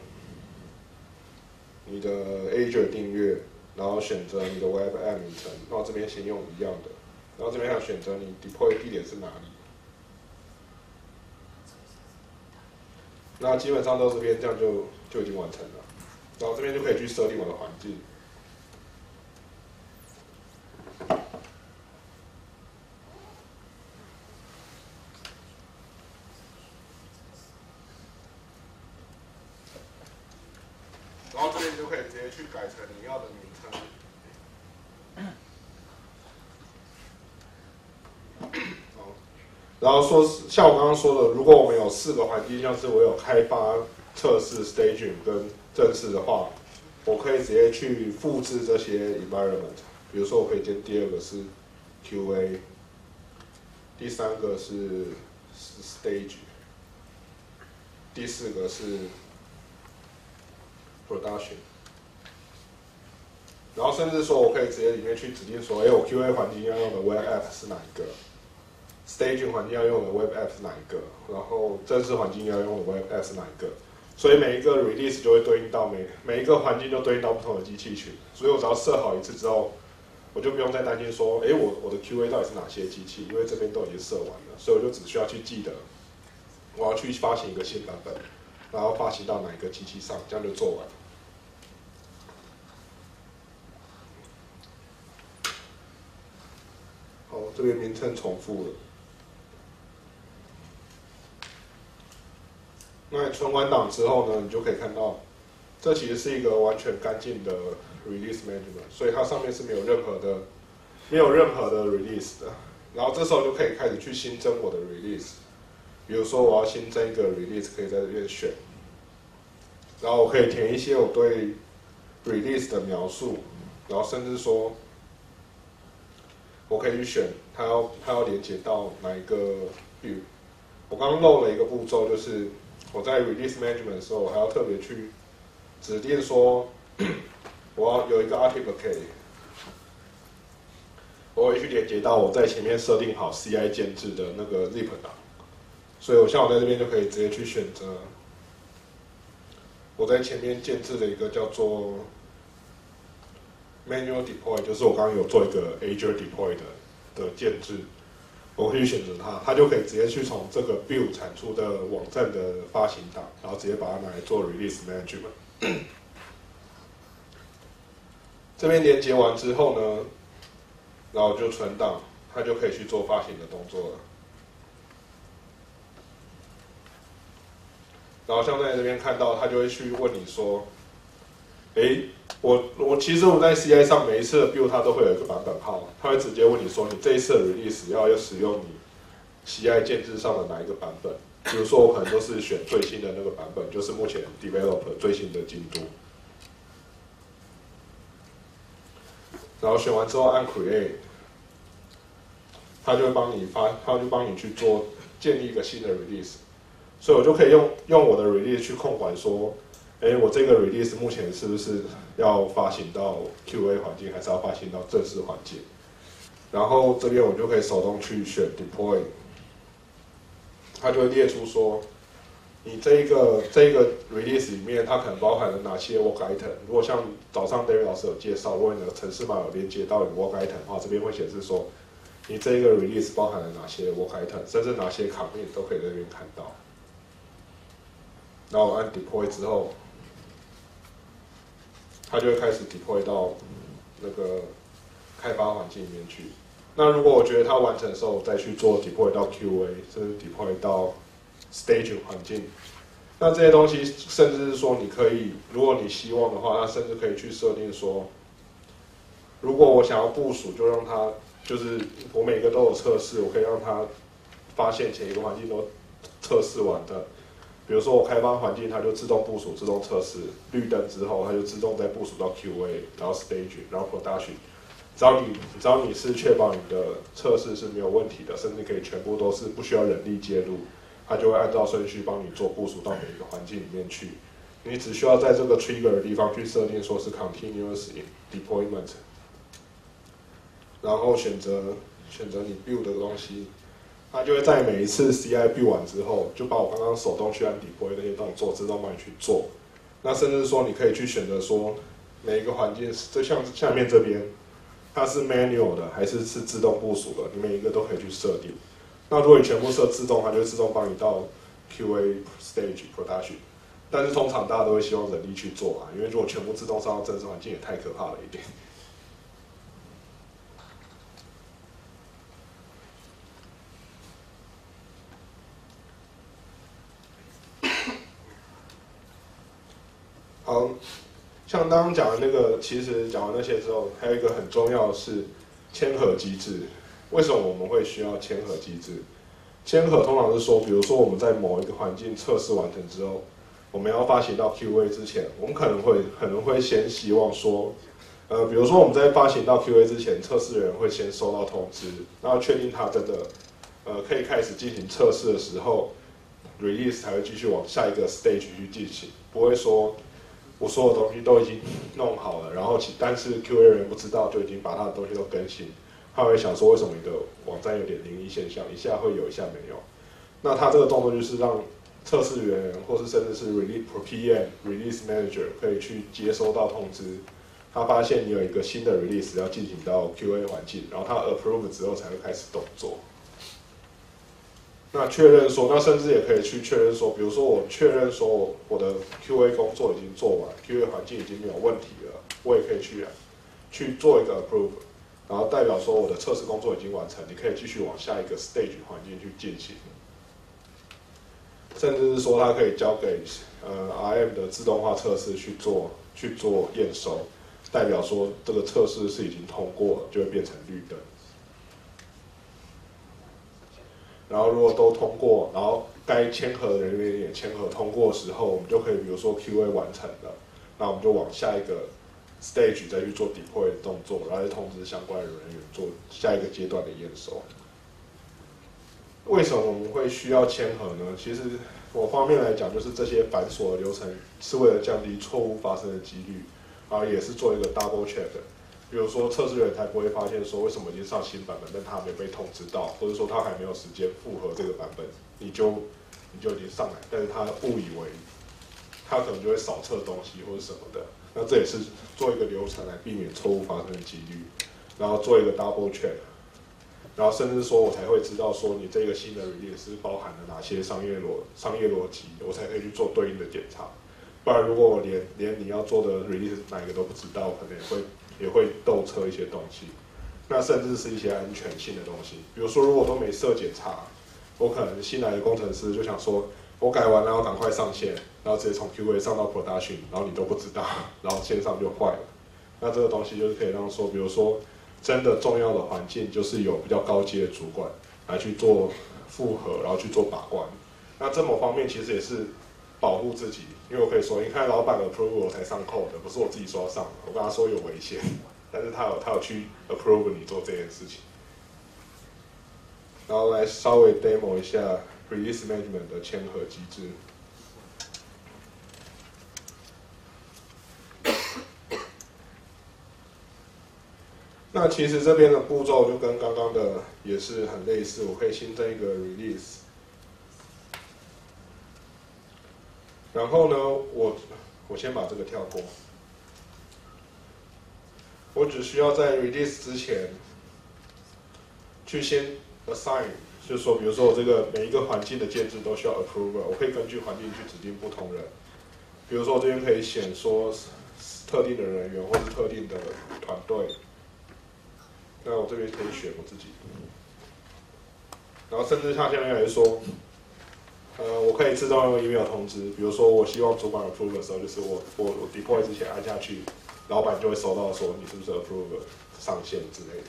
你的 Azure 订阅，然后选择你的 Web App 名称，那我这边先用一样的，然后这边要选择你 deploy 地点是哪里。那基本上到这边这样就就已经完成了，然后这边就可以去设定我的环境。然后这边就可以直接去改成你要的名称。然后说，像我刚刚说的，如果我们有四个环境，像是我有开发、测试、staging 跟正式的话，我可以直接去复制这些 environment。比如说，我可以建第二个是 Q A， 第三个是 stage， 第四个是 production。然后甚至说，我可以直接里面去指定说，哎，我 Q A 环境要用的 web app 是哪一个？ staging 环境要用的 Web App 是哪一个？然后正式环境要用的 Web App 是哪一个？所以每一个 release 就会对应到每每一个环境就对应到不同的机器群。所以我只要设好一次之后，我就不用再担心说，哎，我我的 Q A 到底是哪些机器？因为这边都已经设完了，所以我就只需要去记得，我要去发行一个新版本，然后发行到哪一个机器上，这样就做完了。好，这边名称重复了。那你存完档之后呢，你就可以看到，这其实是一个完全干净的 release management， 所以它上面是没有任何的、没有任何的 release 的。然后这时候就可以开始去新增我的 release， 比如说我要新增一个 release， 可以在这边选，然后我可以填一些我对 release 的描述，然后甚至说，我可以去选它要它要连接到哪一个 view。我刚刚漏了一个步骤，就是我在 release management 的时候，我还要特别去指定说，我要有一个 article， 我会去连接到我在前面设定好 C I 建制的那个 zip 档，所以我像我在这边就可以直接去选择我在前面建制的一个叫做 manual deploy， 就是我刚刚有做一个 Azure deploy 的的建制。 我可以选择它，它就可以直接去从这个 build 产出的网站的发行档，然后直接把它拿来做 release management。这边连接完之后呢，然后就存档，它就可以去做发行的动作了。然后像在这边看到，它就会去问你说，哎，我我其实我在 C I 上每一次的 build 它都会有一个版本号，它会直接问你说，你这一次的 release 要要使用你 C I 建制上的哪一个版本？比如说我可能都是选最新的那个版本，就是目前 developer 最新的进度。然后选完之后按 create， 它就会帮你发，它就帮你去做建立一个新的 release， 所以我就可以用用我的 release 去控管说，哎，我这个 release 目前是不是要发行到 Q A 环境，还是要发行到正式环境？然后这边我就可以手动去选 deploy， 它就会列出说，你这一个这一个 release 里面，它可能包含了哪些 work item。如果像早上 David 老师有介绍，如果你的程式码有连接到你 work item 的话，这边会显示说，你这一个 release 包含了哪些 work item， 甚至哪些 commit 都可以在这边看到。然后我按 deploy 之后，它就会开始 deploy 到那个开发环境里面去。那如果我觉得它完成的时候，我再去做 deploy 到 Q A， 甚至 deploy 到 stage 环境。那这些东西，甚至是说你可以，如果你希望的话，那甚至可以去设定说，如果我想要部署，就让它就是我每个都有测试，我可以让它发现前一个环境都测试完的。比如说我开发环境，它就自动部署、自动测试，绿灯之后，它就自动再部署到 Q A， 然后 stage， 然后 production。只要你只要你是确保你的测试是没有问题的，甚至可以全部都是不需要人力介入，它就会按照顺序帮你做部署到每一个环境里面去。你只需要在这个 trigger 的地方去设定说是 continuous deployment， 然后选择选择你 build 的东西。它就会在每一次 C I build 完之后，就把我刚刚手动去按 deploy 那些动作自动帮你去做。那甚至说你可以去选择说每一个环境，就像下面这边，它是 manual 的还是是自动部署的，你每一个都可以去设定。那如果你全部设自动，它就会自动帮你到 Q A stage production。但是通常大家都会希望人力去做啊，因为如果全部自动上到正式环境也太可怕了一点。好，像刚刚讲的那个，其实讲完那些之后，还有一个很重要的是签核机制。为什么我们会需要签核机制？签核通常是说，比如说我们在某一个环境测试完成之后，我们要发行到 Q A 之前，我们可能会可能会先希望说，呃，比如说我们在发行到 Q A 之前，测试人会先收到通知，然后确定他真的呃可以开始进行测试的时候 ，release 才会继续往下一个 stage 去进行，不会说。我所有东西都已经弄好了，然后其但是 Q A 人不知道就已经把他的东西都更新，他会想说为什么你的网站有点灵异现象，一下会有一下没有。那他这个动作就是让测试员或是甚至是 release P M release manager 可以去接收到通知，他发现你有一个新的 release 要进行到 Q A 环境，然后他 approve 之后才会开始动作。那确认说，那甚至也可以去确认说，比如说我确认说我我的 Q A 工作已经做完 ，Q A 环境已经没有问题了，我也可以去去做一个 approve， 然后代表说我的测试工作已经完成，你可以继续往下一个 stage 环境去进行。甚至是说，它可以交给呃 R M 的自动化测试去做去做验收，代表说这个测试是已经通过了，就会变成绿灯。然后如果都通过，然后该签核的人员也签核通过的时候，我们就可以比如说 Q A 完成了，那我们就往下一个 stage 再去做 deploy 的动作，然后再通知相关的人员做下一个阶段的验收。为什么我们会需要签核呢？其实我方面来讲，就是这些繁琐的流程是为了降低错误发生的几率，然后也是做一个 double check。比如说测试员才不会发现说为什么已经上新版本，但他没被通知到，或者说他还没有时间复核这个版本，你就你就已经上来，但是他误以为他可能就会少测东西或者什么的。那这也是做一个流程来避免错误发生的几率，然后做一个 double check。 然后甚至说我才会知道说你这个新的 release 是包含了哪些商业逻商业逻辑，我才可以去做对应的检查。不然如果我连连你要做的 release 哪一个都不知道，可能也会也会斗车一些东西。那甚至是一些安全性的东西，比如说如果都没设检查，我可能新来的工程师就想说，我改完然后赶快上线，然后直接从 Q A 上到 production， 然后你都不知道，然后线上就坏了。那这个东西就是可以让说，比如说真的重要的环境，就是有比较高阶的主管来去做复核，然后去做把关。那这某方面其实也是保护自己，因为我可以说，你看老板的 approve 我才上 code 的，不是我自己说要上的，我跟他说有危险。但是他有他有去 approve 你做这件事情，然后来稍微 demo 一下 release management 的签核机制。那其实这边的步骤就跟刚刚的也是很类似，我可以新增一个 release， 然后呢，我我先把这个跳过。我只需要在 release 之前去先 assign， 就是说，比如说我这个每一个环境的建制都需要 approver， 我可以根据环境去指定不同人。比如说我这边可以选说特定的人员或是特定的团队，那我这边可以选我自己。然后甚至像下面来说，呃，我可以自动用 email 通知，比如说我希望主管 approve 的时候，就是我我我 deploy 之前按下去。老板就会收到说你是不是 approve 上线之类的，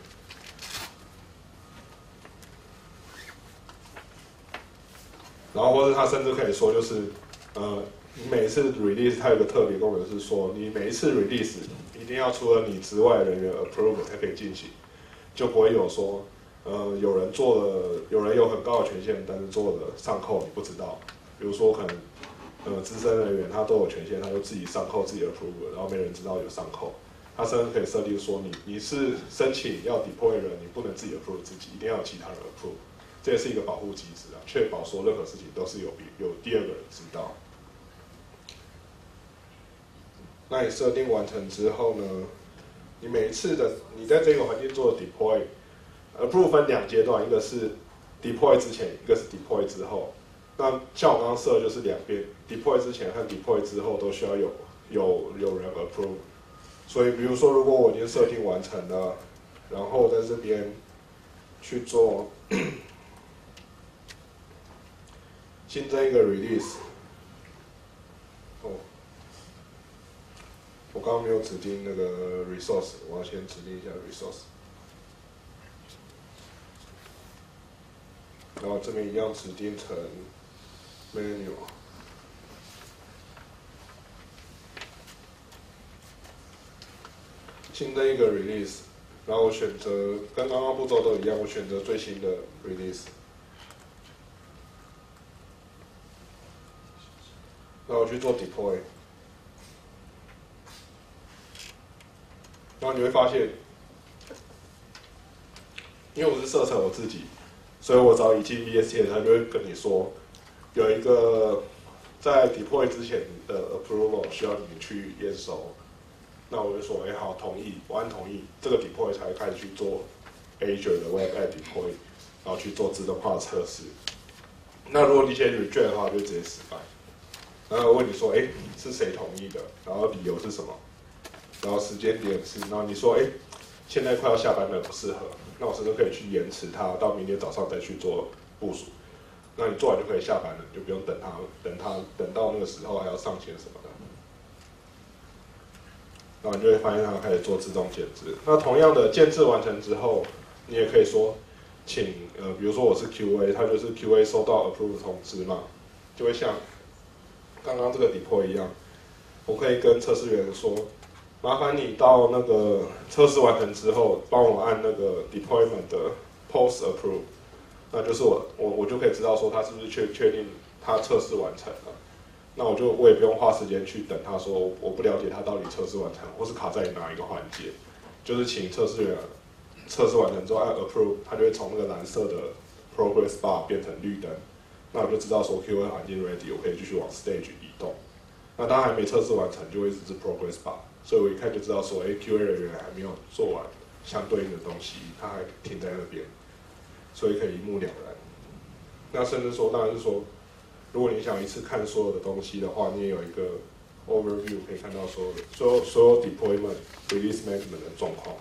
然后或者他甚至可以说就是，呃，你每一次 release 它有个特别功能是说，你每一次 release 一定要除了你之外的人员 approve 才可以进行，就不会有说，呃，有人做了，有人有很高的权限，但是做了上扣你不知道，比如说可能。呃，资深人员他都有权限，他就自己上扣自己的 approve， 然后没人知道有上扣。他甚至可以设定说你，你是申请要 deploy 人，你不能自己 approve 自己，一定要有其他人 approve。这也是一个保护机制啊，确保说任何事情都是有有第二个人知道。那你设定完成之后呢，你每一次的你在这个环境做的 deploy，approve 分两阶段，一个是 deploy 之前，一个是 deploy 之后。那像我刚刚设的就是两边 deploy 之前和 deploy 之后都需要有有有人 approve， 所以比如说如果我已经设定完成了，然后在这边去做新增一个 release， 哦，我刚刚没有指定那个 resource， 我要先指定一下 resource， 然后这边一样指定成。menu， 新增一个 release， 然后我选择跟刚刚步骤都一样，我选择最新的 release， 然后我去做 deploy， 然后你会发现，因为我是设成我自己，所以我只要一进 V S T， 它就会跟你说。有一个在 deploy 之前的 approval 需要你去验收，那我就说，哎、欸，好，同意，我按同意，这个 deploy 才开始去做 Azure 的 Web App deploy， 然后去做自动化测试。那如果你先 reject 的话，就直接失败。然后问你说，哎、欸，是谁同意的？然后理由是什么？然后时间点是，然后你说，哎、欸，现在快要下班了，不适合，那我是不是可以去延迟它到明天早上再去做部署？那你做完就可以下班了，你就不用等他，等他等到那个时候还要上线什么的。然后你就会发现它开始做自动建制。那同样的建制完成之后，你也可以说，请呃，比如说我是 Q A， 它就是 Q A 收到 approve 通知嘛，就会像刚刚这个 deploy 一样，我可以跟测试员说，麻烦你到那个测试完成之后，帮我按那个 deployment 的 post approve。那就是我我我就可以知道说他是不是确确定他测试完成了，那我就我也不用花时间去等他说我不了解他到底测试完成或是卡在哪一个环节，就是请测试员测试完成之后按 approve， 他就会从那个蓝色的 progress bar 变成绿灯，那我就知道说 Q A 环境 ready， 我可以继续往 stage 移动。那当还没测试完成，就会一直是 progress bar， 所以我一看就知道说，哎 ，Q A 人员还没有做完相对应的东西，他还停在那边。 所以可以一目了然。那甚至说，当然是说，如果你想一次看所有的东西的话，你也有一个 overview 可以看到所有的所有所有 deployment release management 的状况。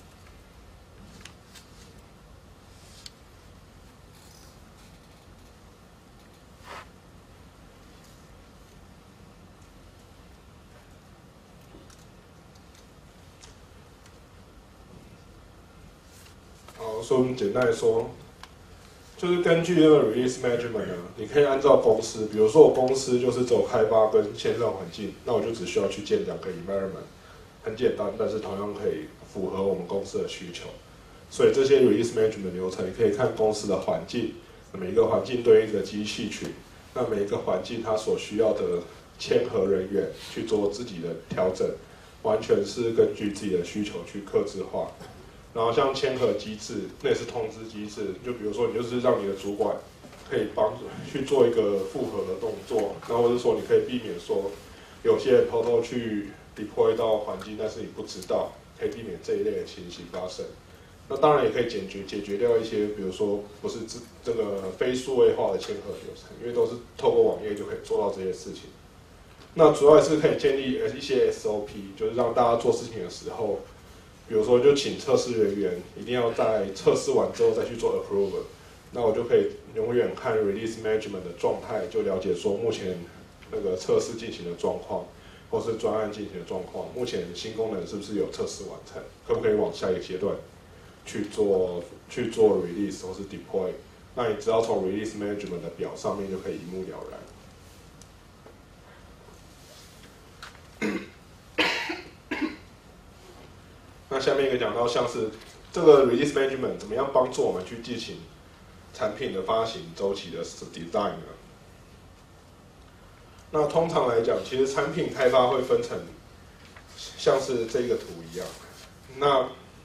好，所以我们简单来说，就是根据这个 release management 呢，你可以按照公司，比如说我公司就是走开发跟线上环境，那我就只需要去建两个 environment， 很简单，但是同样可以符合我们公司的需求。所以这些 release management 流程，你可以看公司的环境，每一个环境对应的机器群，那每一个环境它所需要的签核人员去做自己的调整，完全是根据自己的需求去客制化。然后像签核机制，那也是通知机制。就比如说，你就是让你的主管可以帮助去做一个复核的动作，然后或者说你可以避免说有些人偷偷去 deploy 到环境，但是你不知道，可以避免这一类的情形发生。那当然也可以解决解决掉一些，比如说不是这这个非数位化的签核流程，因为都是透过网页就可以做到这些事情。那主要也是可以建立一些 S O P， 就是让大家做事情的时候。比如说，就请测试人员一定要在测试完之后再去做 approval， 那我就可以永远看 release management 的状态，就了解说目前那个测试进行的状况，或是专案进行的状况，目前新功能是不是有测试完成，可不可以往下一个阶段去做去做 release 或是 deploy， 那你只要从 release management 的表上面就可以一目了然。那下面一个讲到像是这个 release management 怎么样帮助我们去进行产品的发行周期的 design 呢？那通常来讲，其实产品开发会分成像是这个图一样。那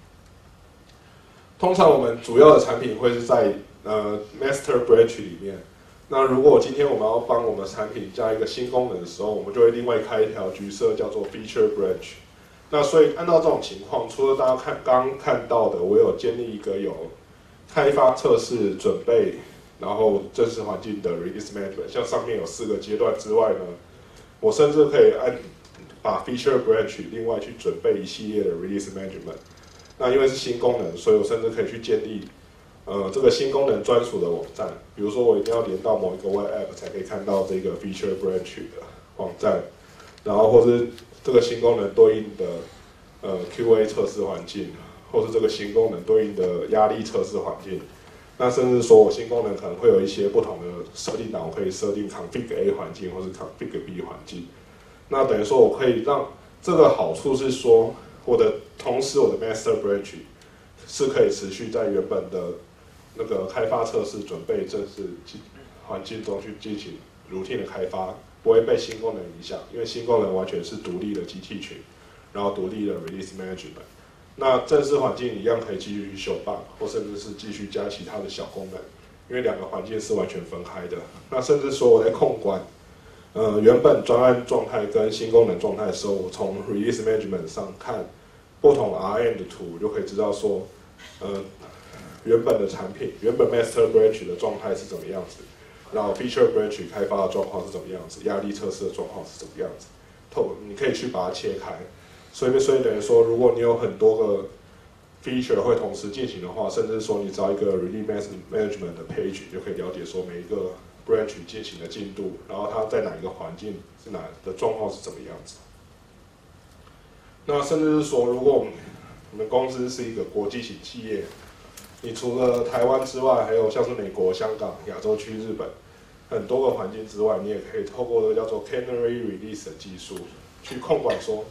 通常我们主要的产品会是在呃 master branch 里面。那如果今天我们要帮我们的产品加一个新功能的时候，我们就会另外开一条橘色叫做 feature branch。那所以按照这种情况，除了大家看刚刚看到的，我有建立一个有开发、测试、准备，然后正式环境的 release management， 像上面有四个阶段之外呢，我甚至可以按把 feature branch 另外去准备一系列的 release management。那因为是新功能，所以我甚至可以去建立呃这个新功能专属的网站，比如说我一定要连到某一个 web app 才可以看到这个 feature branch 的网站，然后或是这个新功能对应的呃 Q A 测试环境，或是这个新功能对应的压力测试环境。那甚至说我新功能可能会有一些不同的设定档，我可以设定 config A 环境或是 config B 环境。那等于说我可以让这个好处是说，我的同时我的 master branch 是可以持续在原本的那个开发测试准备正式环境中去进行 routine 的开发。不会被新功能影响，因为新功能完全是独立的机器群，然后独立的 release management。那正式环境一样可以继续去修 bug， 或甚至是继续加其他的小功能，因为两个环境是完全分开的。那甚至说我在控管，呃，原本专案状态跟新功能状态的时候，我从 release management 上看不同 R M 的图，我就可以知道说，呃，原本的产品，原本 master branch 的状态是怎么样子。然后 feature branch 开发的状况是怎么样子，压力测试的状况是怎么样子，透你可以去把它切开，所以所以等于说，如果你有很多个 feature 会同时进行的话，甚至说你找一个 release management 的 page， 就可以了解说每一个 branch 进行的进度，然后它在哪一个环境是哪的状况是怎么样子。那甚至是说，如果我们我们公司是一个国际型企业。你除了台湾之外，还有像是美国、香港、亚洲区、日本很多个环境之外，你也可以透过这个叫做 Canary Release 的技术去控管说，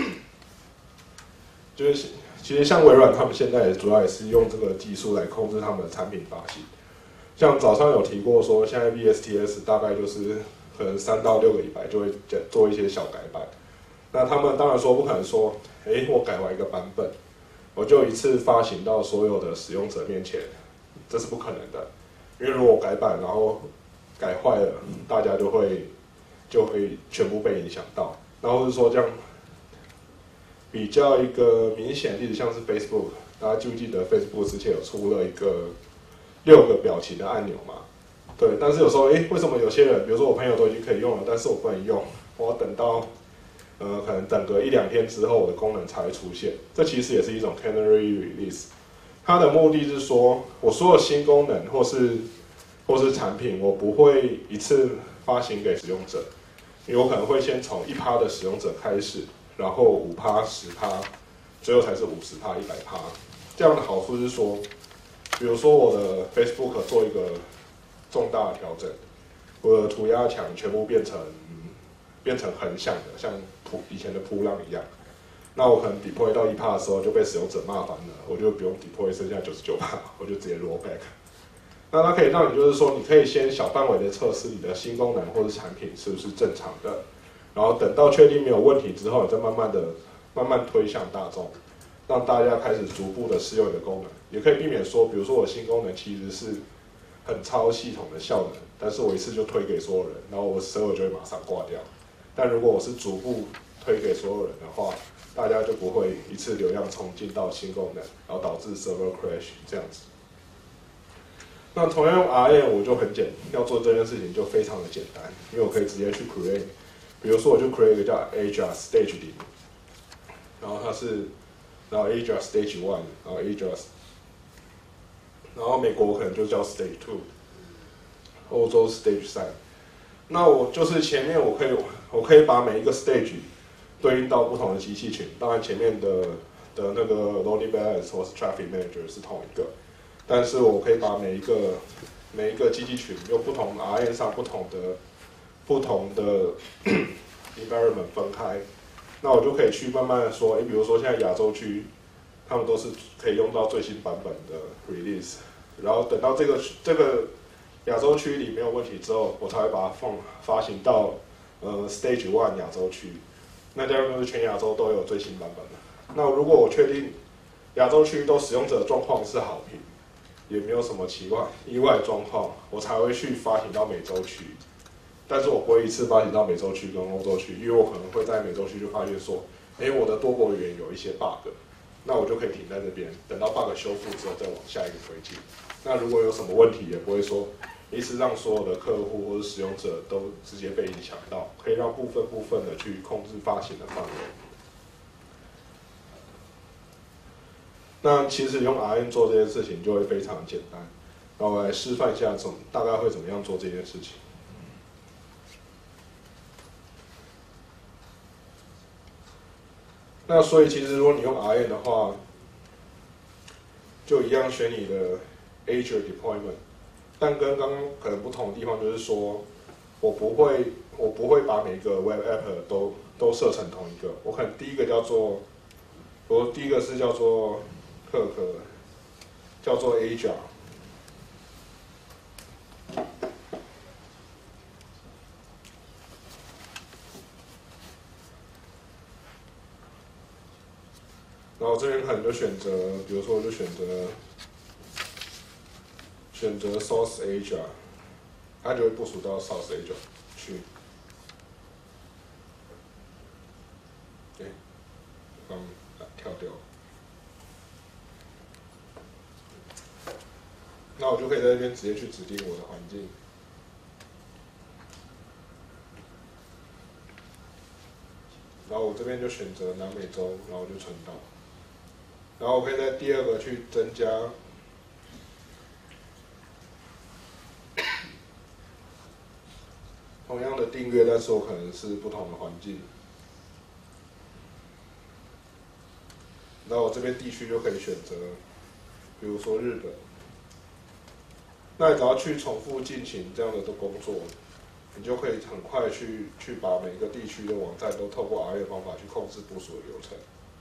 就是其实像微软他们现在也主要也是用这个技术来控制他们的产品发行。像早上有提过说，现在 V S T S 大概就是可能三到六个礼拜就会做一些小改版。那他们当然说不可能说，哎，我改完一个版本。我就一次发行到所有的使用者面前，这是不可能的，因为如果我改版然后改坏了，大家就会就会全部被影响到。然后是说这样比较一个明显的例子，像是 Facebook， 大家记不记得 Facebook 之前有出了一个六个表情的按钮嘛。对，但是有时候，哎，为什么有些人，比如说我朋友都已经可以用了，但是我不能用，我要等到，呃，可能等个一两天之后，我的功能才会出现。这其实也是一种 canary release， 它的目的是说，我所有新功能或是或是产品，我不会一次发行给使用者，因为我可能会先从一趴的使用者开始，然后五趴、十趴，最后才是五十趴、一百趴。这样的好处是说，比如说我的 Facebook 做一个重大的调整，我的涂鸦墙全部变成变成横向的，像铺以前的铺浪一样。那我可能 deploy 到一趴的时候就被使用者骂烦了，我就不用 deploy 剩下九十九趴，我就直接 roll back。那它可以让你就是说，你可以先小范围的测试你的新功能或者产品是不是正常的，然后等到确定没有问题之后，你再慢慢的慢慢推向大众，让大家开始逐步的试用你的功能，也可以避免说，比如说我新功能其实是很超系统的效能，但是我一次就推给所有人，然后我 server 就会马上挂掉。但如果我是逐步推给所有人的话，大家就不会一次流量冲进到新功能，然后导致 server crash 这样子。那同样用 R M 我就很简，要做这件事情就非常的简单，因为我可以直接去 create， 比如说我就 create 一个叫 Asia Stage 零，然后它是，然后 Asia Stage One， 然后 Asia， 然后美国可能就叫 Stage Two， 欧洲 Stage 三。那我就是前面我可以我可以把每一个 stage 对应到不同的机器群，当然前面的的那个 loading balance 或是 traffic manager 是同一个。但是我可以把每一个每一个机器群用不同 R M 上不同的不同的environment 分开，那我就可以去慢慢的说，哎，比如说现在亚洲区，他们都是可以用到最新版本的 release， 然后等到这个这个亚洲区里没有问题之后，我才会把它放发行到呃 Stage One 亚洲区，那这样就是全亚洲都有最新版本的。那如果我确定亚洲区都使用者状况是好评，也没有什么奇怪意外状况，我才会去发行到美洲区。但是我不会一次发行到美洲区跟欧洲区，因为我可能会在美洲区就发现说，哎，我的多国语言有一些 bug， 那我就可以停在这边，等到 bug 修复之后再往下一个推进。那如果有什么问题，也不会说一次让所有的客户或者使用者都直接被影响到，可以让部分部分的去控制发行的范围。那其实用 R M 做这件事情就会非常简单，然后我来示范一下怎么大概会怎么样做这件事情。那所以其实如果你用 R M 的话，就一样选你的 Azure deployment， 但跟刚刚可能不同的地方就是说，我不会我不会把每个 Web App 都都设成同一个，我可能第一个叫做，我第一个是叫做克克，叫做 Asia， 然后这边可能就选择，比如说我就选择选择 South Asia， 它就会部署到 South Asia 去。对，刚跳掉。那我就可以在这边直接去指定我的环境，然后我这边就选择南美洲，然后就存到，然后我可以在第二个去增加同样的订阅，但是我可能是不同的环境，然后我这边地区就可以选择，比如说日本。那你只要去重复进行这样的工作，你就可以很快去去把每个地区的网站都透过 R M 方法去控制部署的流程。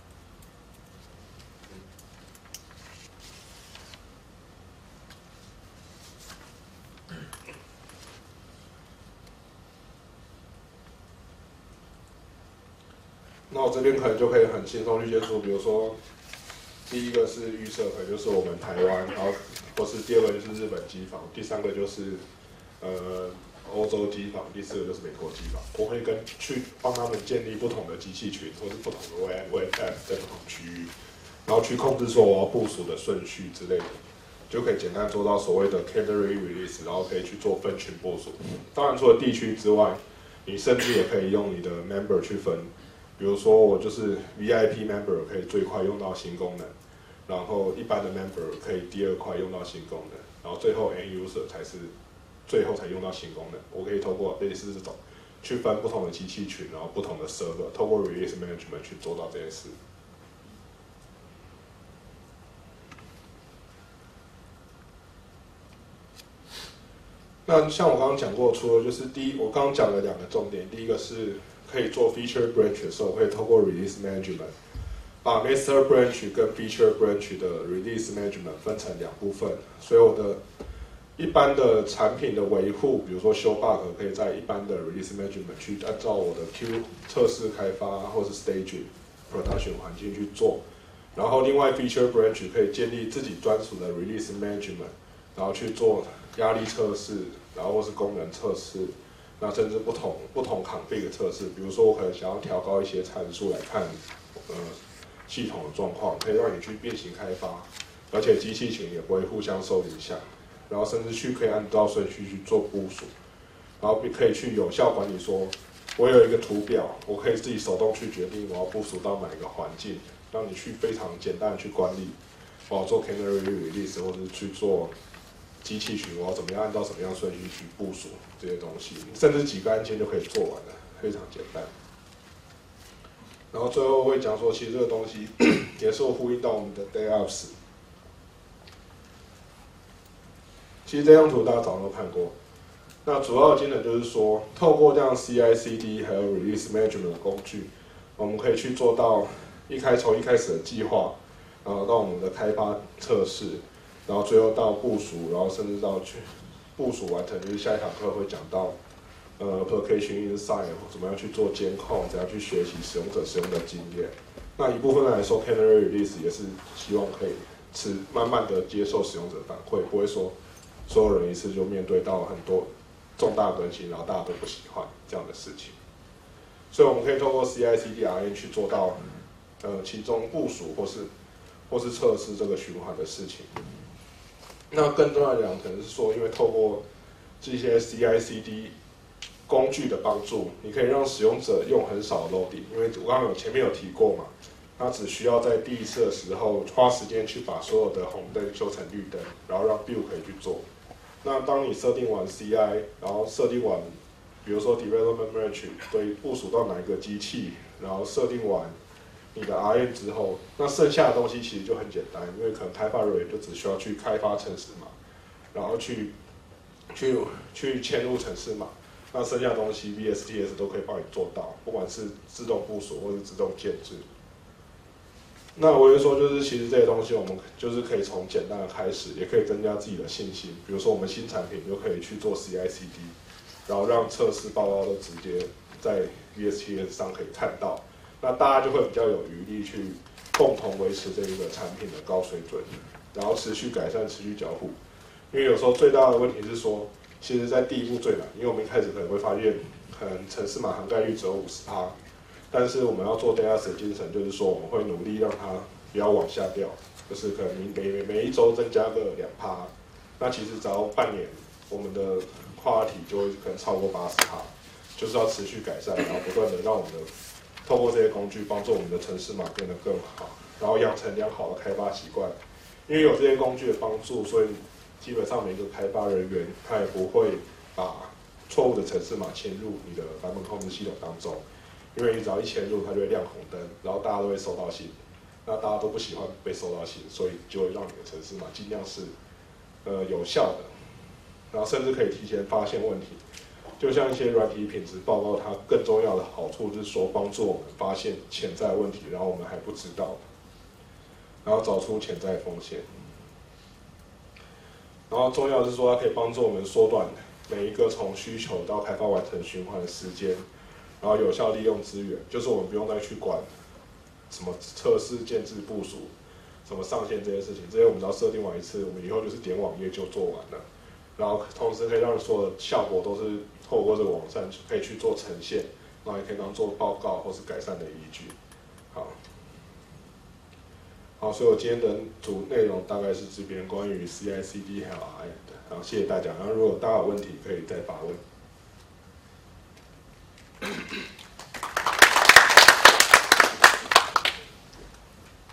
那我这边可能就可以很轻松去接触，比如说第一个是预设，可能就是我们台湾，然后或是第二个就是日本机房，第三个就是呃欧洲机房，第四个就是美国机房。我会跟去帮他们建立不同的机器群，或是不同的 Web Web App 在不同区域，然后去控制说我要部署的顺序之类的。 就可以简单做到所谓的 canary release， 然后可以去做分群部署。当然，除了地区之外，你甚至也可以用你的 member 去分，比如说我就是 V I P member 可以最快用到新功能，然后一般的 member 可以第二快用到新功能，然后最后 end user 才是最后才用到新功能。我可以透过类似这种去分不同的机器群，然后不同的 server， 透过 release management 去做到这件事。那像我刚刚讲过，除了就是第一，我刚刚讲了两个重点，第一个是可以做 feature branch 的时候，可以透过 release management， 把 master branch 跟 feature branch 的 release management 分成两部分，所以我的一般的产品的维护，比如说修 bug， 可以在一般的 release management 去按照我的 Q 测试开发或是 staging production 环境去做，然后另外 feature branch 可以建立自己专属的 release management， 然后去做压力测试，然后或是功能测试，那甚至不同不同 config 测试，比如说我可能想要调高一些参数来看，呃，系统的状况，可以让你去变形开发，而且机器群也不会互相受影响，然后甚至去可以按照顺序去做部署，然后可以去有效管理说，我有一个图表，我可以自己手动去决定我要部署到哪一个环境，让你去非常简单的去管理，我要做 canary release 或者是去做机器群，我要怎么样按照什么样顺序去部署这些东西，甚至几个按键就可以做完了，非常简单。然后最后会讲说，其实这个东西也是我呼应到我们的 DevOps。其实这张图大家早上都看过。那主要的精神就是说，透过这样 C I C D 还有 Release Management 的工具，我们可以去做到一开从一开始的计划，然后到我们的开发测试，然后最后到部署，然后甚至到去部署完成，就是下一堂课会讲到，呃 application insight 怎么样去做监控，怎样去学习使用者使用的经验。那一部分来说 ，Canary Release 也是希望可以持慢慢的接受使用者反馈，不会说所有人一次就面对到很多重大更新，然后大家都不喜欢这样的事情。所以我们可以透过 C I C D R N 去做到，呃，其中部署或是或是测试这个循环的事情。那更重要的讲，可能是说，因为透过这些 C I C D 工具的帮助，你可以让使用者用很少的 loading， 因为我刚刚有前面有提过嘛，他只需要在第一次的时候花时间去把所有的红灯修成绿灯，然后让 build 可以去做。那当你设定完 C I， 然后设定完，比如说 development branch 对部署到哪一个机器，然后设定完你的 R M 之后，那剩下的东西其实就很简单，因为可能开发人员就只需要去开发程式码，然后去去去嵌入程式码，那剩下的东西 V S T S 都可以帮你做到，不管是自动部署或是自动建制。那我就说，就是其实这些东西我们就是可以从简单的开始，也可以增加自己的信心。比如说我们新产品就可以去做 C I C D， 然后让测试报告都直接在 V S T S 上可以看到，那大家就会比较有余力去共同维持这一个产品的高水准，然后持续改善、持续交互。因为有时候最大的问题是说，其实在第一步最难，因为我们一开始可能会发现，可能程式码涵盖率只有 百分之五十。但是我们要做 DevOps 的精神，就是说我们会努力让它不要往下掉，就是可能每每每一周增加个两趴，那其实只要半年，我们的跨体就会可能超过八十趴，就是要持续改善，然后不断的让我们的透过这些工具帮助我们的程式码变得更好，然后养成良好的开发习惯。因为有这些工具的帮助，所以基本上每个开发人员他也不会把错误的程式码嵌入你的版本控制系统当中。因为你只要一嵌入，它就会亮红灯，然后大家都会收到信，那大家都不喜欢被收到信，所以就会让你的程式码尽量是呃有效的，然后甚至可以提前发现问题。就像一些软体品质报告，它更重要的好处就是说帮助我们发现潜在问题，然后我们还不知道，然后找出潜在风险。然后重要的是说，它可以帮助我们缩短每一个从需求到开发完成循环的时间。然后有效利用资源，就是我们不用再去管什么测试、建制、部署、什么上线这些事情，这些我们只要设定完一次，我们以后就是点网页就做完了。然后同时可以让所有的效果都是透过这个网站可以去做呈现，然后也可以当做报告或是改善的依据。好， 好，所以我今天的主内容大概是这边关于 C I C D 还有 R M 的，好，谢谢大家。然后如果大家有问题，可以再发问。